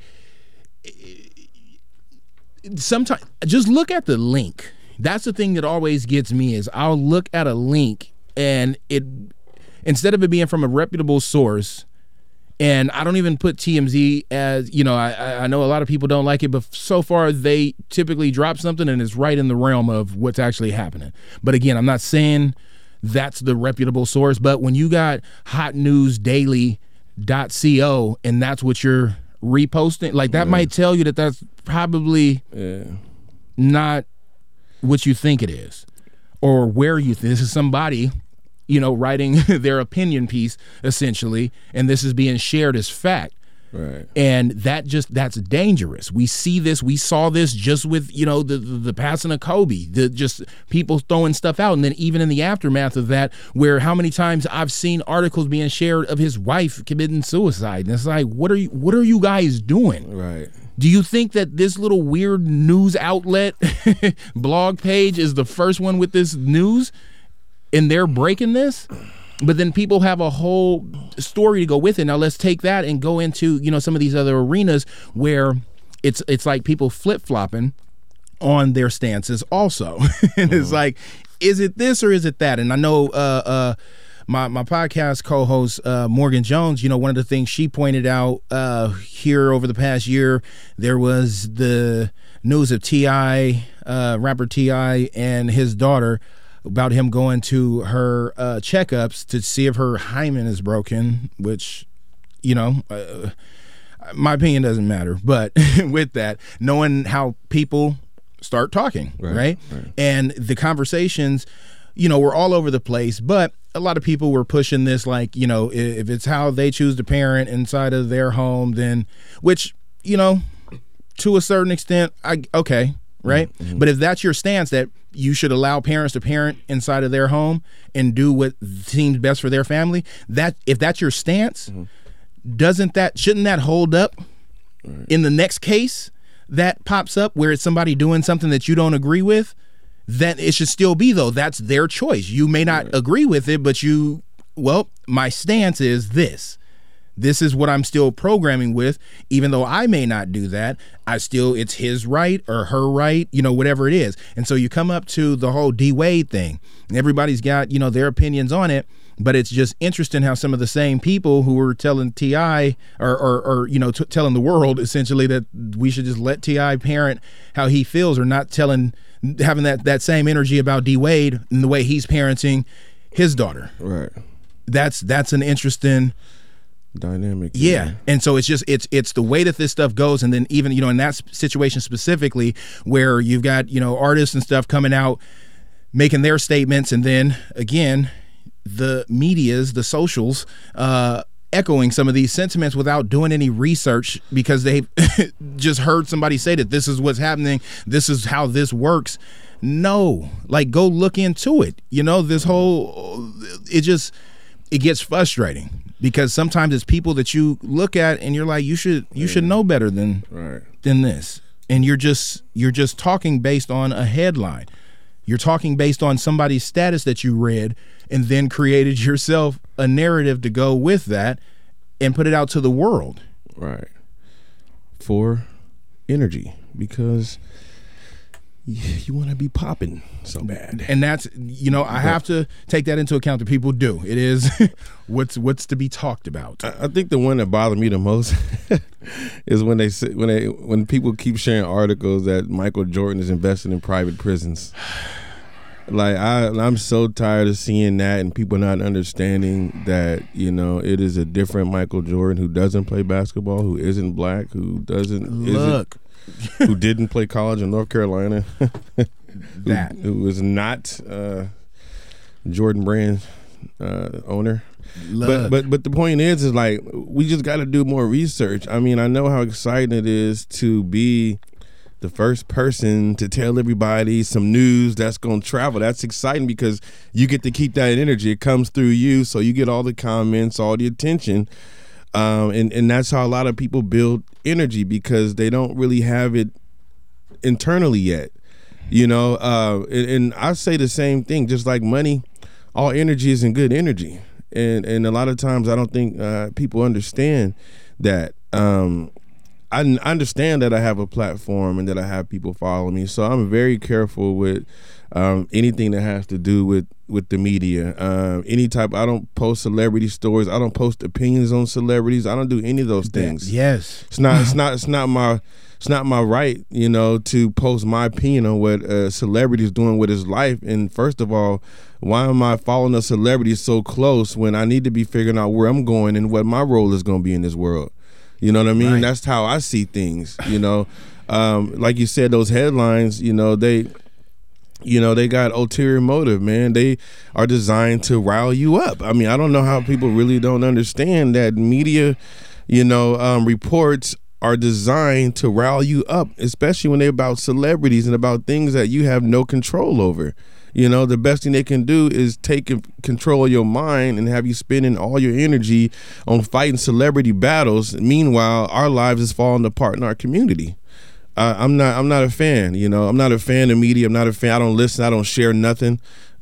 sometimes just look at the link. That's the thing that always gets me is I'll look at a link and it instead of it being from a reputable source, and I don't even put T M Z as, you know, I, I know a lot of people don't like it, but so far they typically drop something and it's right in the realm of what's actually happening. But again, I'm not saying that's the reputable source, but when you got hot news daily dot co and that's what you're reposting, like that might tell you that that's probably Yeah. not what you think it is, or where you think this is somebody, you know, writing their opinion piece essentially, and this is being shared as fact. Right. And that just that's dangerous. We see this, we saw this just with, you know, the the, the passing of Kobe, the just people throwing stuff out, and then even in the aftermath of that, where how many times I've seen articles being shared of his wife committing suicide, and it's like, what are you what are you guys doing? Right. Do you think that this little weird news outlet blog page is the first one with this news and they're breaking this? But then people have a whole story to go with it. Now let's take that and go into, you know, some of these other arenas where it's it's like people flip-flopping on their stances also. And it's like, is it this or is it that? And I know uh, uh, my my podcast co-host uh, Morgan Jones, you know, one of the things she pointed out uh, here over the past year, there was the news of T I, uh, rapper T I and his daughter, about him going to her uh, checkups to see if her hymen is broken, which, you know, uh, my opinion doesn't matter. But with that, knowing how people start talking, Right, right? right. And the conversations you know, were all over the place, but a lot of people were pushing this, like, you know, if it's how they choose to parent inside of their home, then, which, you know, to a certain extent, I okay, right? Mm-hmm. But if that's your stance, that you should allow parents to parent inside of their home and do what seems best for their family, that if that's your stance, mm-hmm. doesn't that, shouldn't that hold up right. in the next case that pops up where it's somebody doing something that you don't agree with? Then it should still be, though, that's their choice. You may not right. agree with it, but you, well, my stance is this. This is what I'm still programming with, even though I may not do that. I still, it's his right or her right, you know, whatever it is. And so you come up to the whole D Wade thing, and everybody's got, you know, their opinions on it. But it's just interesting how some of the same people who were telling T I or, or, or you know, t- telling the world essentially that we should just let T I parent how he feels, or not telling, having that, that same energy about D Wade and the way he's parenting his daughter. Right. That's that's an interesting dynamic. Yeah. yeah. And so it's just, it's, it's the way that this stuff goes. And then even, you know, in that situation specifically where you've got, you know, artists and stuff coming out, making their statements. And then again, the medias, the socials, uh, echoing some of these sentiments without doing any research because they've just heard somebody say that this is what's happening. This is how this works. No, like, go look into it. You know, this whole, it just, it gets frustrating. Because sometimes it's people that you look at and you're like, you should you should know better than right. than this, and you're just you're just talking based on a headline. You're talking based on somebody's status that you read, and then created yourself a narrative to go with that, and put it out to the world. Right. For energy, because you want to be popping so bad. And that's, you know, I have to take that into account that people do. It is what's what's to be talked about. I think the one that bothered me the most is when they say, when they when people keep sharing articles that Michael Jordan is invested in private prisons. Like, I I'm so tired of seeing that and people not understanding that, you know, it is a different Michael Jordan who doesn't play basketball, who isn't black, who doesn't look. who didn't play college in North Carolina, that who, who was not uh, Jordan Brand uh, owner. Look. But but but the point is, is like, we just got to do more research. I mean, I know how exciting it is to be the first person to tell everybody some news that's going to travel. That's exciting because you get to keep that energy. It comes through you, so you get all the comments, all the attention. Um, and, and that's how a lot of people build energy, because they don't really have it internally yet, you know. Uh, and, and I say the same thing, just like money, all energy isn't good energy. And and a lot of times I don't think uh, people understand that. Um, I understand that I have a platform and that I have people follow me, so I'm very careful with um, anything that has to do with, with the media. Uh, any type, I don't post celebrity stories. I don't post opinions on celebrities. I don't do any of those things. Yes, it's not. It's not. It's not my. It's not my right, you know, to post my opinion on what a celebrity is doing with his life. And first of all, why am I following a celebrity so close when I need to be figuring out where I'm going and what my role is going to be in this world? You know what I mean? Right. That's how I see things, you know. Um, like you said, those headlines, you know, they, you know, they got ulterior motive, man. They are designed to rile you up. I mean, I don't know how people really don't understand that media, you know, um, reports are designed to rile you up, especially when they're about celebrities and about things that you have no control over. You know, the best thing they can do is take control of your mind and have you spending all your energy on fighting celebrity battles. Meanwhile, our lives is falling apart in our community. Uh, I'm not. I'm not a fan. You know, I'm not a fan of media. I'm not a fan. I don't listen. I don't share nothing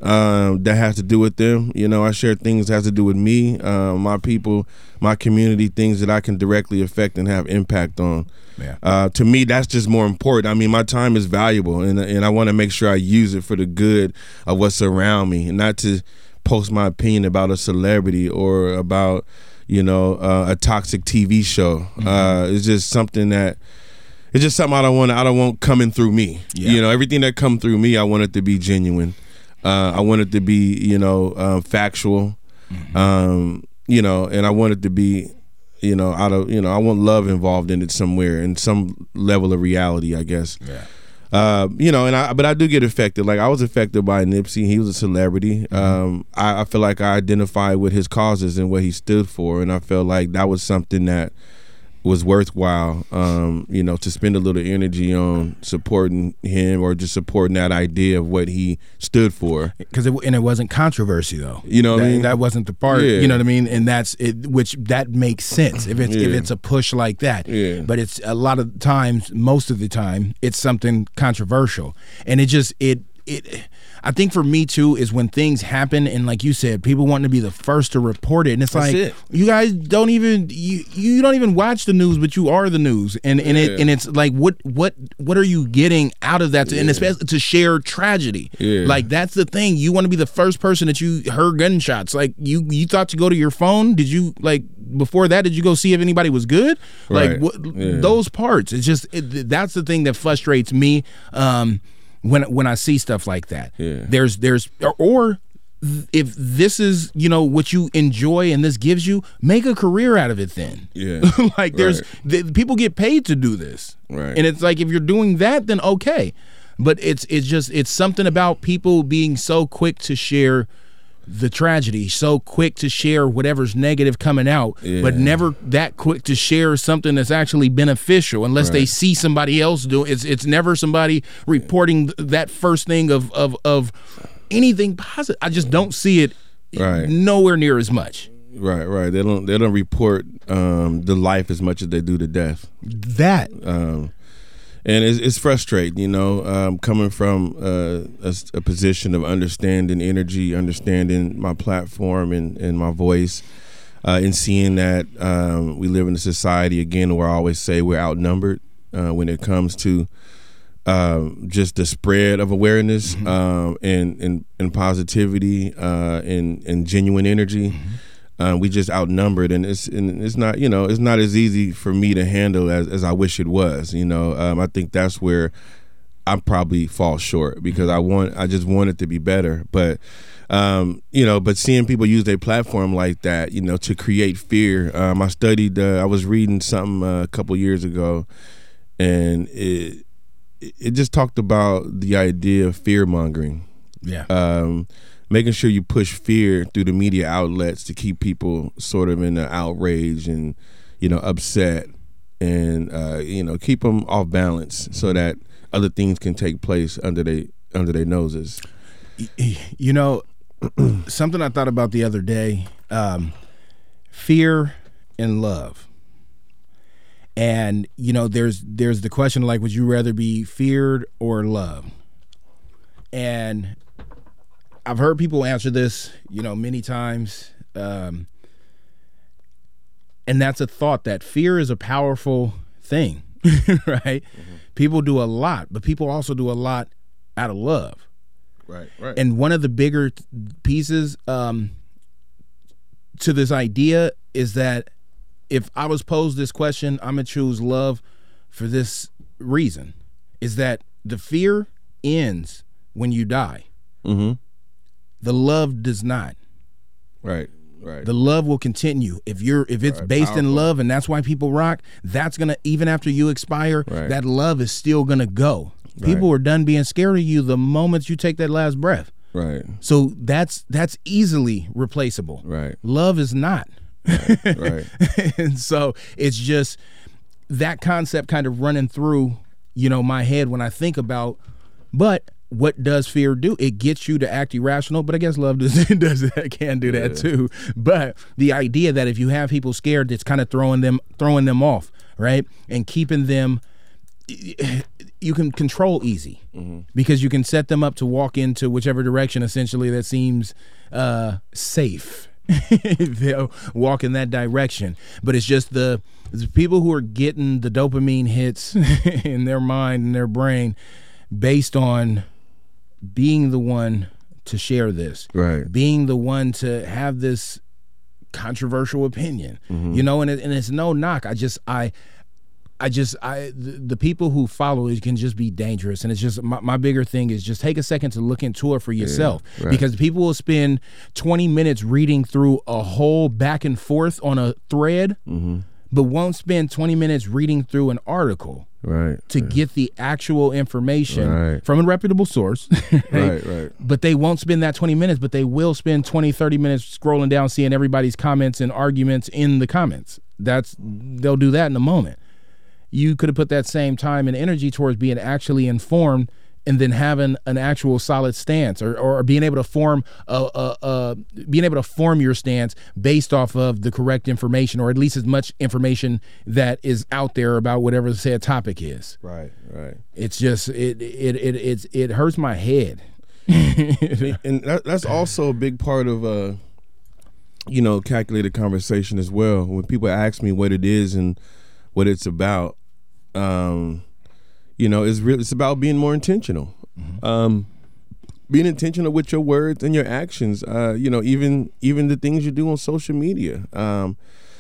um, that has to do with them. You know, I share things that has to do with me, uh, my people, my community, things that I can directly affect and have impact on. Yeah. Uh, to me, that's just more important. I mean, my time is valuable, and and I want to make sure I use it for the good of what's around me, and not to post my opinion about a celebrity or about, you know, uh, a toxic T V show. Mm-hmm. Uh, it's just something that it's just something I don't want. I don't want coming through me. Yeah. You know, everything that come through me, I want it to be genuine. Uh, I want it to be, you know, uh, factual. Mm-hmm. Um, you know, and I want it to be, you know, out of, you know, I want love involved in it somewhere, in some level of reality, I guess. Yeah. Uh, you know, and I but I do get affected. Like I was affected by Nipsey. He was a celebrity. Mm-hmm. Um, I, I feel like I identified with his causes and what he stood for, and I felt like that was something that was worthwhile. Um, you know, to spend a little energy on supporting him or just supporting that idea of what he stood for. Because it, and it wasn't controversy though. You know what that, I mean? That wasn't the part. Yeah. You know what I mean? And that's it. Which that makes sense if it's Yeah. if it's a push like that. Yeah. But it's a lot of times, most of the time, it's something controversial, and it just it it. I think for me too is when things happen and like you said, people want to be the first to report it, and it's That's like it. you guys don't even you you don't even watch the news, but you are the news, and and it Yeah. and it's like what what what are you getting out of that? To, and Yeah. especially to share tragedy, Yeah. like that's the thing. You want to be the first person that you heard gunshots. Like you you thought to go to your phone. Did you like before that? Did you go see if anybody was good? Like Right. what, Yeah. those parts. It's just it, that's the thing that frustrates me. Um, when when I see stuff like that, Yeah. there's there's or, or if this is you know what you enjoy and this gives you, make a career out of it. Then, Yeah. like there's Right. the, people get paid to do this, Right. and it's like if you're doing that, then okay, but it's it's just it's something about people being so quick to share the tragedy, so quick to share whatever's negative coming out, Yeah. but never that quick to share something that's actually beneficial unless they Right. see somebody else do it. It's it's never somebody reporting th- that first thing of of of anything positive. I just don't see it Right. nowhere near as much. Right, right. They don't they don't report um, the life as much as they do the death. That Um, and it's, it's frustrating, you know, um, coming from uh, a, a position of understanding energy, understanding my platform and, and my voice, uh, and seeing that um, we live in a society, again, where I always say we're outnumbered uh, when it comes to um, just the spread of awareness Mm-hmm. um, and, and, and positivity uh, and, and genuine energy. Mm-hmm. Uh, we just outnumbered, and it's and it's not you know it's not as easy for me to handle as, as I wish it was. You know, um, I think that's where I probably fall short because I want I just want it to be better. But um, you know, but seeing people use their platform like that, you know, to create fear. Um, I studied. Uh, I was reading something uh, a couple years ago, and it it just talked about the idea of fear mongering. yeah. Um, making sure you push fear through the media outlets to keep people sort of in the outrage and, you know, upset and, uh, you know, keep them off balance so that other things can take place under they under their noses. You know, something I thought about the other day, um, fear and love. And, you know, there's there's the question like, would you rather be feared or loved? And I've heard people answer this, you know, many times. Um, and that's a thought that fear is a powerful thing, right? Mm-hmm. People do a lot, but people also do a lot out of love. Right, right. And one of the bigger th- pieces um, to this idea is that if I was posed this question, I'm going to choose love for this reason, is that the fear ends when you die. Mm-hmm. The love does not. Right, right. The love will continue. If you're if it's Right, based in powerful. love and that's why people rock, that's gonna even after you expire, Right. that love is still gonna go. People Right. are done being scared of you the moment you take that last breath. right, So that's that's easily replaceable. right, Love is not. right. And so it's just that concept kind of running through, you know, my head when I think about, but what does fear do? It gets you to act irrational, but I guess love does, does that, can do that too. But the idea that if you have people scared, it's kind of throwing them throwing them off, right? And keeping them, you can control easy mm-hmm. because you can set them up to walk into whichever direction essentially that seems uh, safe. They'll walk in that direction. But it's just the, the people who are getting the dopamine hits in their mind and their brain based on being the one to share this, Right. being the one to have this controversial opinion, Mm-hmm. you know, and it, and it's no knock. I just, I, I just, I, the, the people who follow it can just be dangerous. And it's just, my, my bigger thing is just take a second to look into it for yourself, right. because people will spend twenty minutes reading through a whole back and forth on a thread, Mm-hmm. but won't spend twenty minutes reading through an article. right, to right. get the actual information Right. from a reputable source. Right, right. But they won't spend that twenty minutes, but they will spend twenty, thirty minutes scrolling down, seeing everybody's comments and arguments in the comments. That's they'll do that in a moment. You could have put that same time and energy towards being actually informed and then having an actual solid stance, or, or being able to form a, a, a being able to form your stance based off of the correct information, or at least as much information that is out there about whatever the said topic is. Right, right. It's just it it it it's, it hurts my head. And that, that's also a big part of uh you know, calculated conversation as well. When people ask me what it is and what it's about, um you know, it's really, it's about being more intentional. Mm-hmm. Um, being intentional with your words and your actions. Uh, you know, even even the things you do on social media. Um,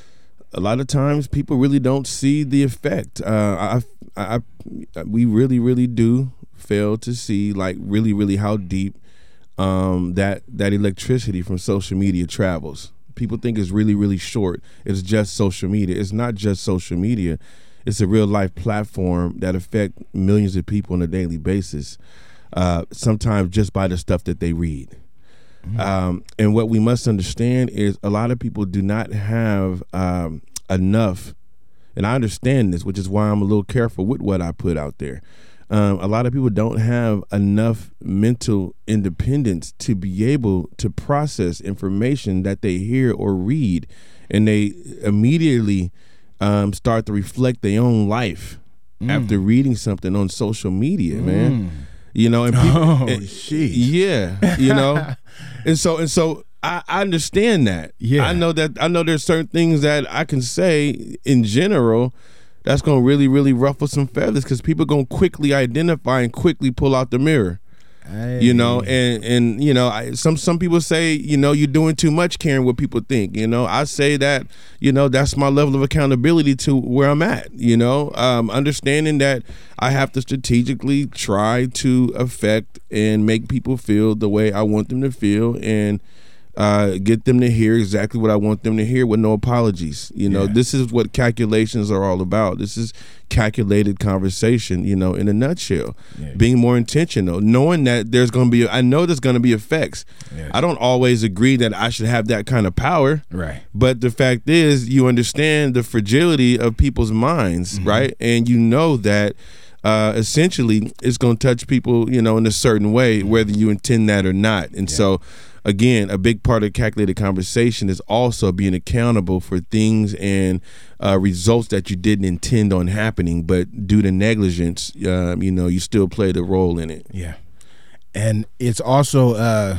a lot of times, people really don't see the effect. Uh, I, I, I, we really, really do fail to see, like, really, really how deep um, that that electricity from social media travels. People think it's really, really short. It's just social media. It's not just social media. It's a real life platform that affect millions of people on a daily basis, uh, sometimes just by the stuff that they read. Mm-hmm. Um, and what we must understand is a lot of people do not have um, enough, and I understand this, which is why I'm a little careful with what I put out there. Um, a lot of people don't have enough mental independence to be able to process information that they hear or read, and they immediately Um, start to reflect their own life mm. after reading something on social media, mm. man. You know, and people, oh, and, shit. yeah, you know, and so and so I, I understand that. Yeah, I know that. I know there's certain things that I can say in general that's gonna really, really ruffle some feathers, because people gonna quickly identify and quickly pull out the mirror. Hey. You know, and and you know, I, some some people say, you know, you're doing too much caring what people think. You know, I say that, you know, that's my level of accountability to where I'm at. You know, um, understanding that I have to strategically try to affect and make people feel the way I want them to feel, and uh, get them to hear exactly what I want them to hear with no apologies. You know, yeah. This is what calculations are all about. This is calculated conversation, you know, in a nutshell. Yeah. Being more intentional, knowing that there's going to be, I know there's going to be effects. Yeah. I don't always agree that I should have that kind of power. Right. But the fact is, you understand the fragility of people's minds, mm-hmm. right? And you know that uh, essentially it's going to touch people, you know, in a certain way, whether you intend that or not. And yeah. so, again, a big part of calculated conversation is also being accountable for things and uh, results that you didn't intend on happening, but due to negligence, uh, you know, you still played a role in it. Yeah, and it's also uh,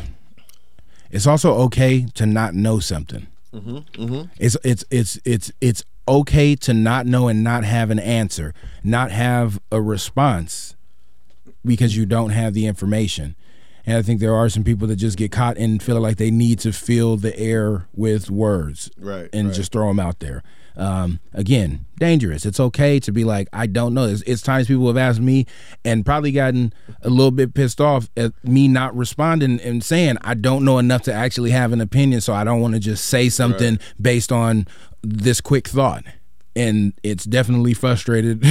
it's also okay to not know something. Mm-hmm, mm-hmm. It's it's it's it's it's okay to not know and not have an answer, not have a response because you don't have the information. And I think there are some people that just get caught in feeling like they need to fill the air with words, right, and right. just throw them out there. Um, again, dangerous. It's okay to be like, I don't know. It's, it's times people have asked me and probably gotten a little bit pissed off at me not responding and saying, I don't know enough to actually have an opinion, so I don't want to just say something right. based on this quick thought. And it's definitely frustrated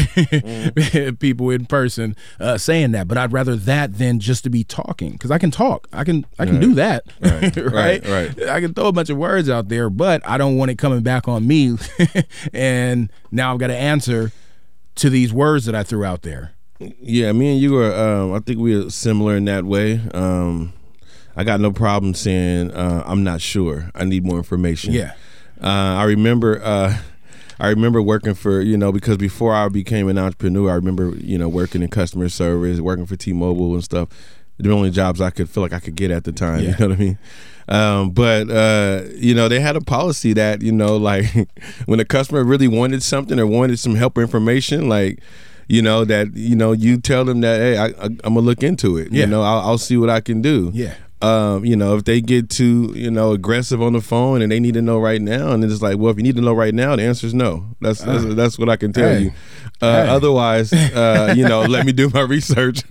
mm. people in person uh, saying that. But I'd rather that than just to be talking, because I can talk. I can I can right. do that. Right. right? right, right. I can throw a bunch of words out there, but I don't want it coming back on me. And now I've got to answer to these words that I threw out there. Yeah, me and you are, um, I think we are similar in that way. Um, I got no problem saying uh, I'm not sure. I need more information. Yeah. Uh, I remember... Uh, I remember working for, you know, because before I became an entrepreneur, I remember, you know, working in customer service, working for T-Mobile and stuff. The only jobs I could feel like I could get at the time, yeah. you know what I mean? Um, but, uh, you know, they had a policy that, you know, like when a customer really wanted something or wanted some help or information, like, you know, that, you know, you tell them that, hey, I, I, I'm going to look into it. Yeah. You know, I'll, I'll see what I can do. Yeah. Um, you know, if they get too, you know, aggressive on the phone and they need to know right now, and it's like, well, if you need to know right now, the answer is no. That's that's, uh, that's what I can tell hey, you. Uh, hey. Otherwise, uh, you know, let me do my research.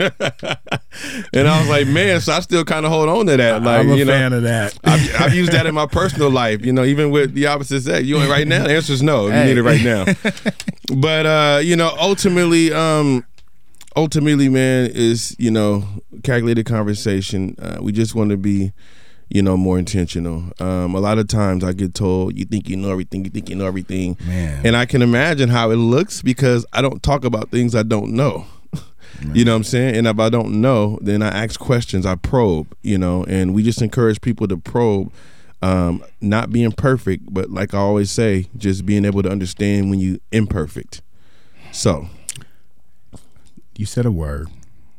And I was like, man, so I still kind of hold on to that. Like, I'm a you know, fan of that. I've, I've used that in my personal life. You know, even with the opposite sex, you want it right now? The answer is no. Hey. You need it right now. But uh, you know, ultimately, um. Ultimately, man, is, you know, calculated conversation. Uh, we just want to be, you know, more intentional. Um, a lot of times I get told, you think you know everything, you think you know everything. Man. And I can imagine how it looks because I don't talk about things I don't know. You know what I'm saying? And if I don't know, then I ask questions, I probe, you know, and we just encourage people to probe, um, not being perfect, but like I always say, just being able to understand when you imperfect. So. You said a word.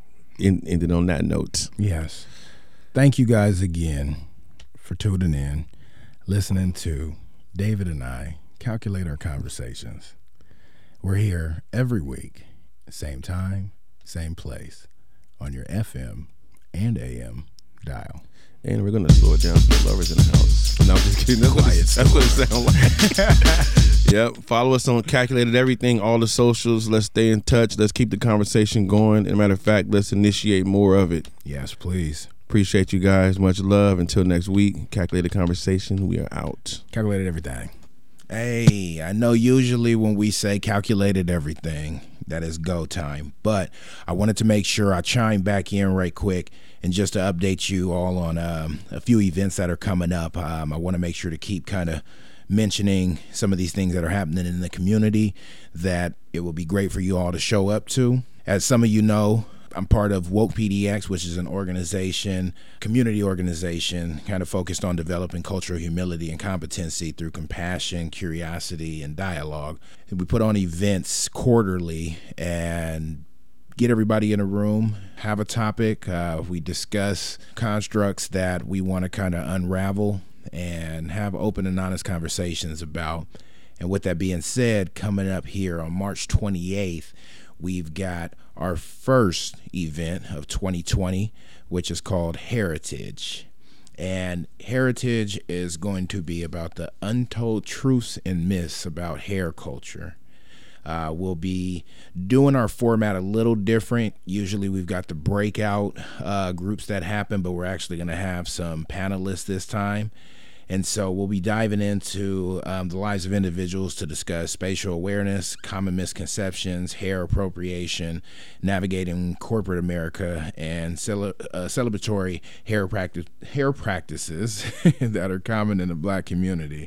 And ended on that note. Yes. Thank you guys again for tuning in, listening to David and I calculate our conversations. We're here every week, same time, same place, on your F M and A M dial. And we're going to slow it down for the lovers in the house. No, I'm just kidding. That's, what it, that's what it sounds like. Yep. Follow us on Calculated Everything, all the socials. Let's stay in touch. Let's keep the conversation going. As a matter of fact, let's initiate more of it. Yes, please. Appreciate you guys. Much love. Until next week, Calculated Conversation. We are out. Calculated Everything. Hey, I know usually when we say calculated everything, that is go time. But I wanted to make sure I chime back in right quick and just to update you all on um, a few events that are coming up. Um, I want to make sure to keep kind of mentioning some of these things that are happening in the community that it will be great for you all to show up to. As some of you know, I'm part of Woke P D X, which is an organization, community organization, kind of focused on developing cultural humility and competency through compassion, curiosity, and dialogue. And we put on events quarterly and get everybody in a room, have a topic. Uh, we discuss constructs that we want to kind of unravel and have open and honest conversations about. And with that being said, coming up here on March twenty-eighth, we've got our first event of twenty twenty, which is called Heritage. And Heritage is going to be about the untold truths and myths about hair culture. Uh, we'll be doing our format a little different. Usually we've got the breakout uh, groups that happen, but we're actually going to have some panelists this time. And so we'll be diving into um, the lives of individuals to discuss spatial awareness, common misconceptions, hair appropriation, navigating corporate America, and cele- uh, celebratory hair practice hair practices that are common in the Black community.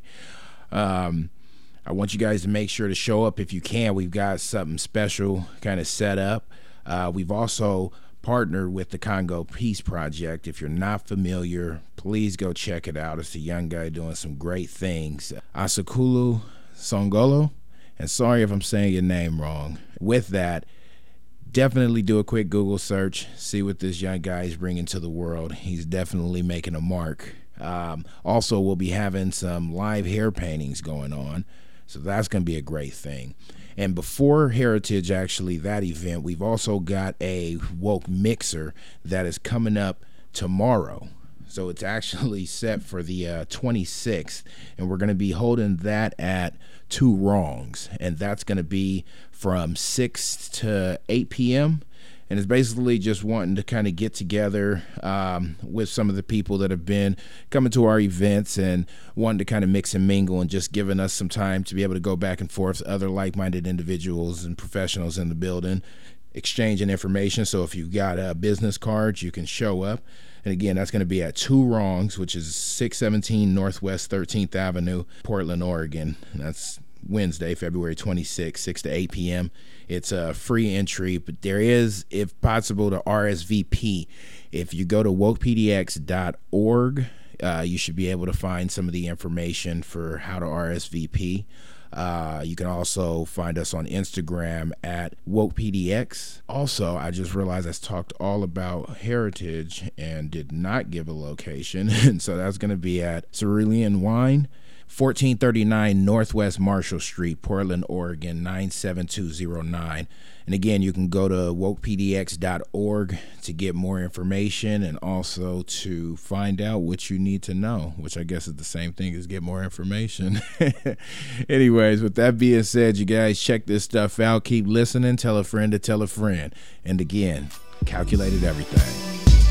Um, I want you guys to make sure to show up if you can. We've got something special kind of set up. Uh, we've also partnered with the Congo Peace Project. If you're not familiar, please go check it out. It's a young guy doing some great things. Asakulu Songolo, and sorry if I'm saying your name wrong. With that, definitely do a quick Google search, see what this young guy is bringing to the world. He's definitely making a mark. Um, also, we'll be having some live hair paintings going on, so that's going to be a great thing. And before Heritage, actually, that event, we've also got a woke mixer that is coming up tomorrow. So it's actually set for the uh, twenty-sixth, and we're going to be holding that at Two Wrongs, and that's going to be from six to eight p.m., and it's basically just wanting to kind of get together um, with some of the people that have been coming to our events and wanting to kind of mix and mingle and just giving us some time to be able to go back and forth with other like-minded individuals and professionals in the building, exchanging information. So if you've got uh, business cards, you can show up. And again, that's going to be at Two Wrongs, which is six seventeen Northwest thirteenth Avenue, Portland, Oregon. And that's Wednesday, February twenty-sixth, six to eight p.m. It's a free entry, but there is, if possible, to R S V P. If you go to woke p d x dot org, uh, you should be able to find some of the information for how to R S V P. Uh, you can also find us on Instagram at woke p d x. Also, I just realized I talked all about Heritage and did not give a location. And so that's going to be at Cerulean Wine. fourteen thirty-nine Northwest Marshall Street, Portland, Oregon, nine seven two zero nine. And again, you can go to woke p d x dot org to get more information and also to find out what you need to know, which I guess is the same thing as get more information. Anyways, with that being said, you guys check this stuff out. Keep listening. Tell a friend to tell a friend. And again, calculated everything.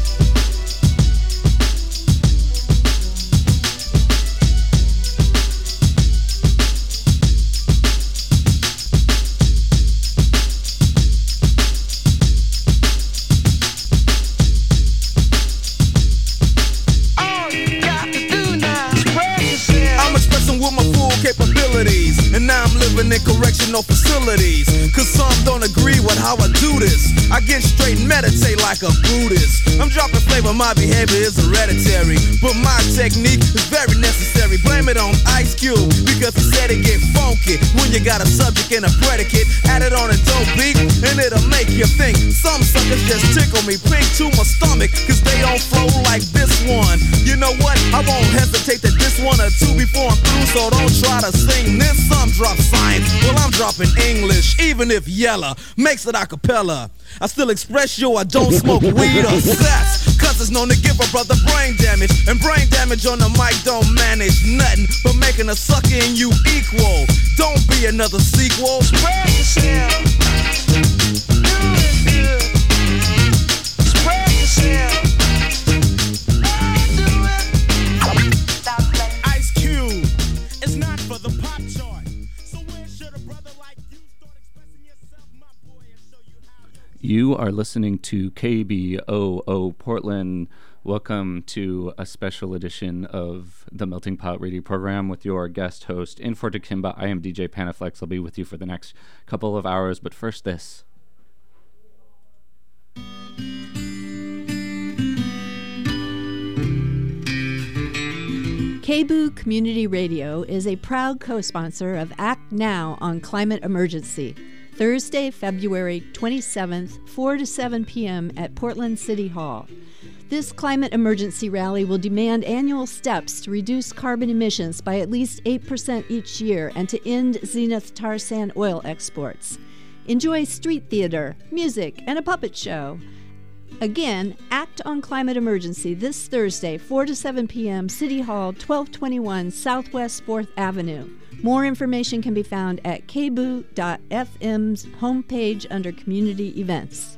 Capabilities, and now I'm living in correctional facilities, cause some don't agree with how I do this. I get straight and meditate like a Buddhist. I'm dropping flavor, my behavior is hereditary, but my technique is very necessary. Blame it on Ice Cube, because he said it get funky when you got a subject and a predicate. Add it on a dope beat, and it'll make you think. Some suckers just tickle me pink to my stomach, cause they don't flow like this one. You know what? I won't hesitate to diss one or two before I'm through, so don't try to sing this. Some drop science, well I'm dropping English, even if Yella makes it a cappella. I still express yo, I don't smoke weed or sex, cause it's known to give a brother brain damage, and brain damage on the mic don't manage nothing but making a sucker in you equal. Don't be another sequel. Spread yourself, do it good. Spread yourself. You are listening to K B O O Portland. Welcome to a special edition of the Melting Pot Radio program with your guest host, in for Dikemba. I am D J Panaflex. I'll be with you for the next couple of hours, but first this. K B O O Community Radio is a proud co-sponsor of Act Now on Climate Emergency. Thursday, February twenty-seventh, four to seven p.m. at Portland City Hall. This climate emergency rally will demand annual steps to reduce carbon emissions by at least eight percent each year and to end Zenith tar sand oil exports. Enjoy street theater, music, and a puppet show. Again, Act on Climate Emergency this Thursday, four to seven p.m., City Hall, twelve twenty-one Southwest fourth Avenue. More information can be found at k b o o dot f m's homepage under Community Events.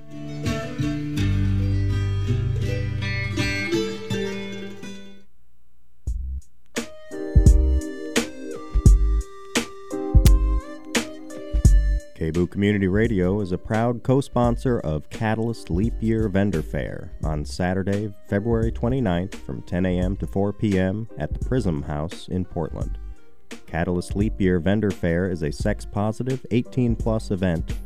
K B O O Community Radio is a proud co-sponsor of Catalyst Leap Year Vendor Fair on Saturday, February twenty-ninth from ten a.m. to four p.m. at the Prism House in Portland. Catalyst Leap Year Vendor Fair is a sex-positive, eighteen plus event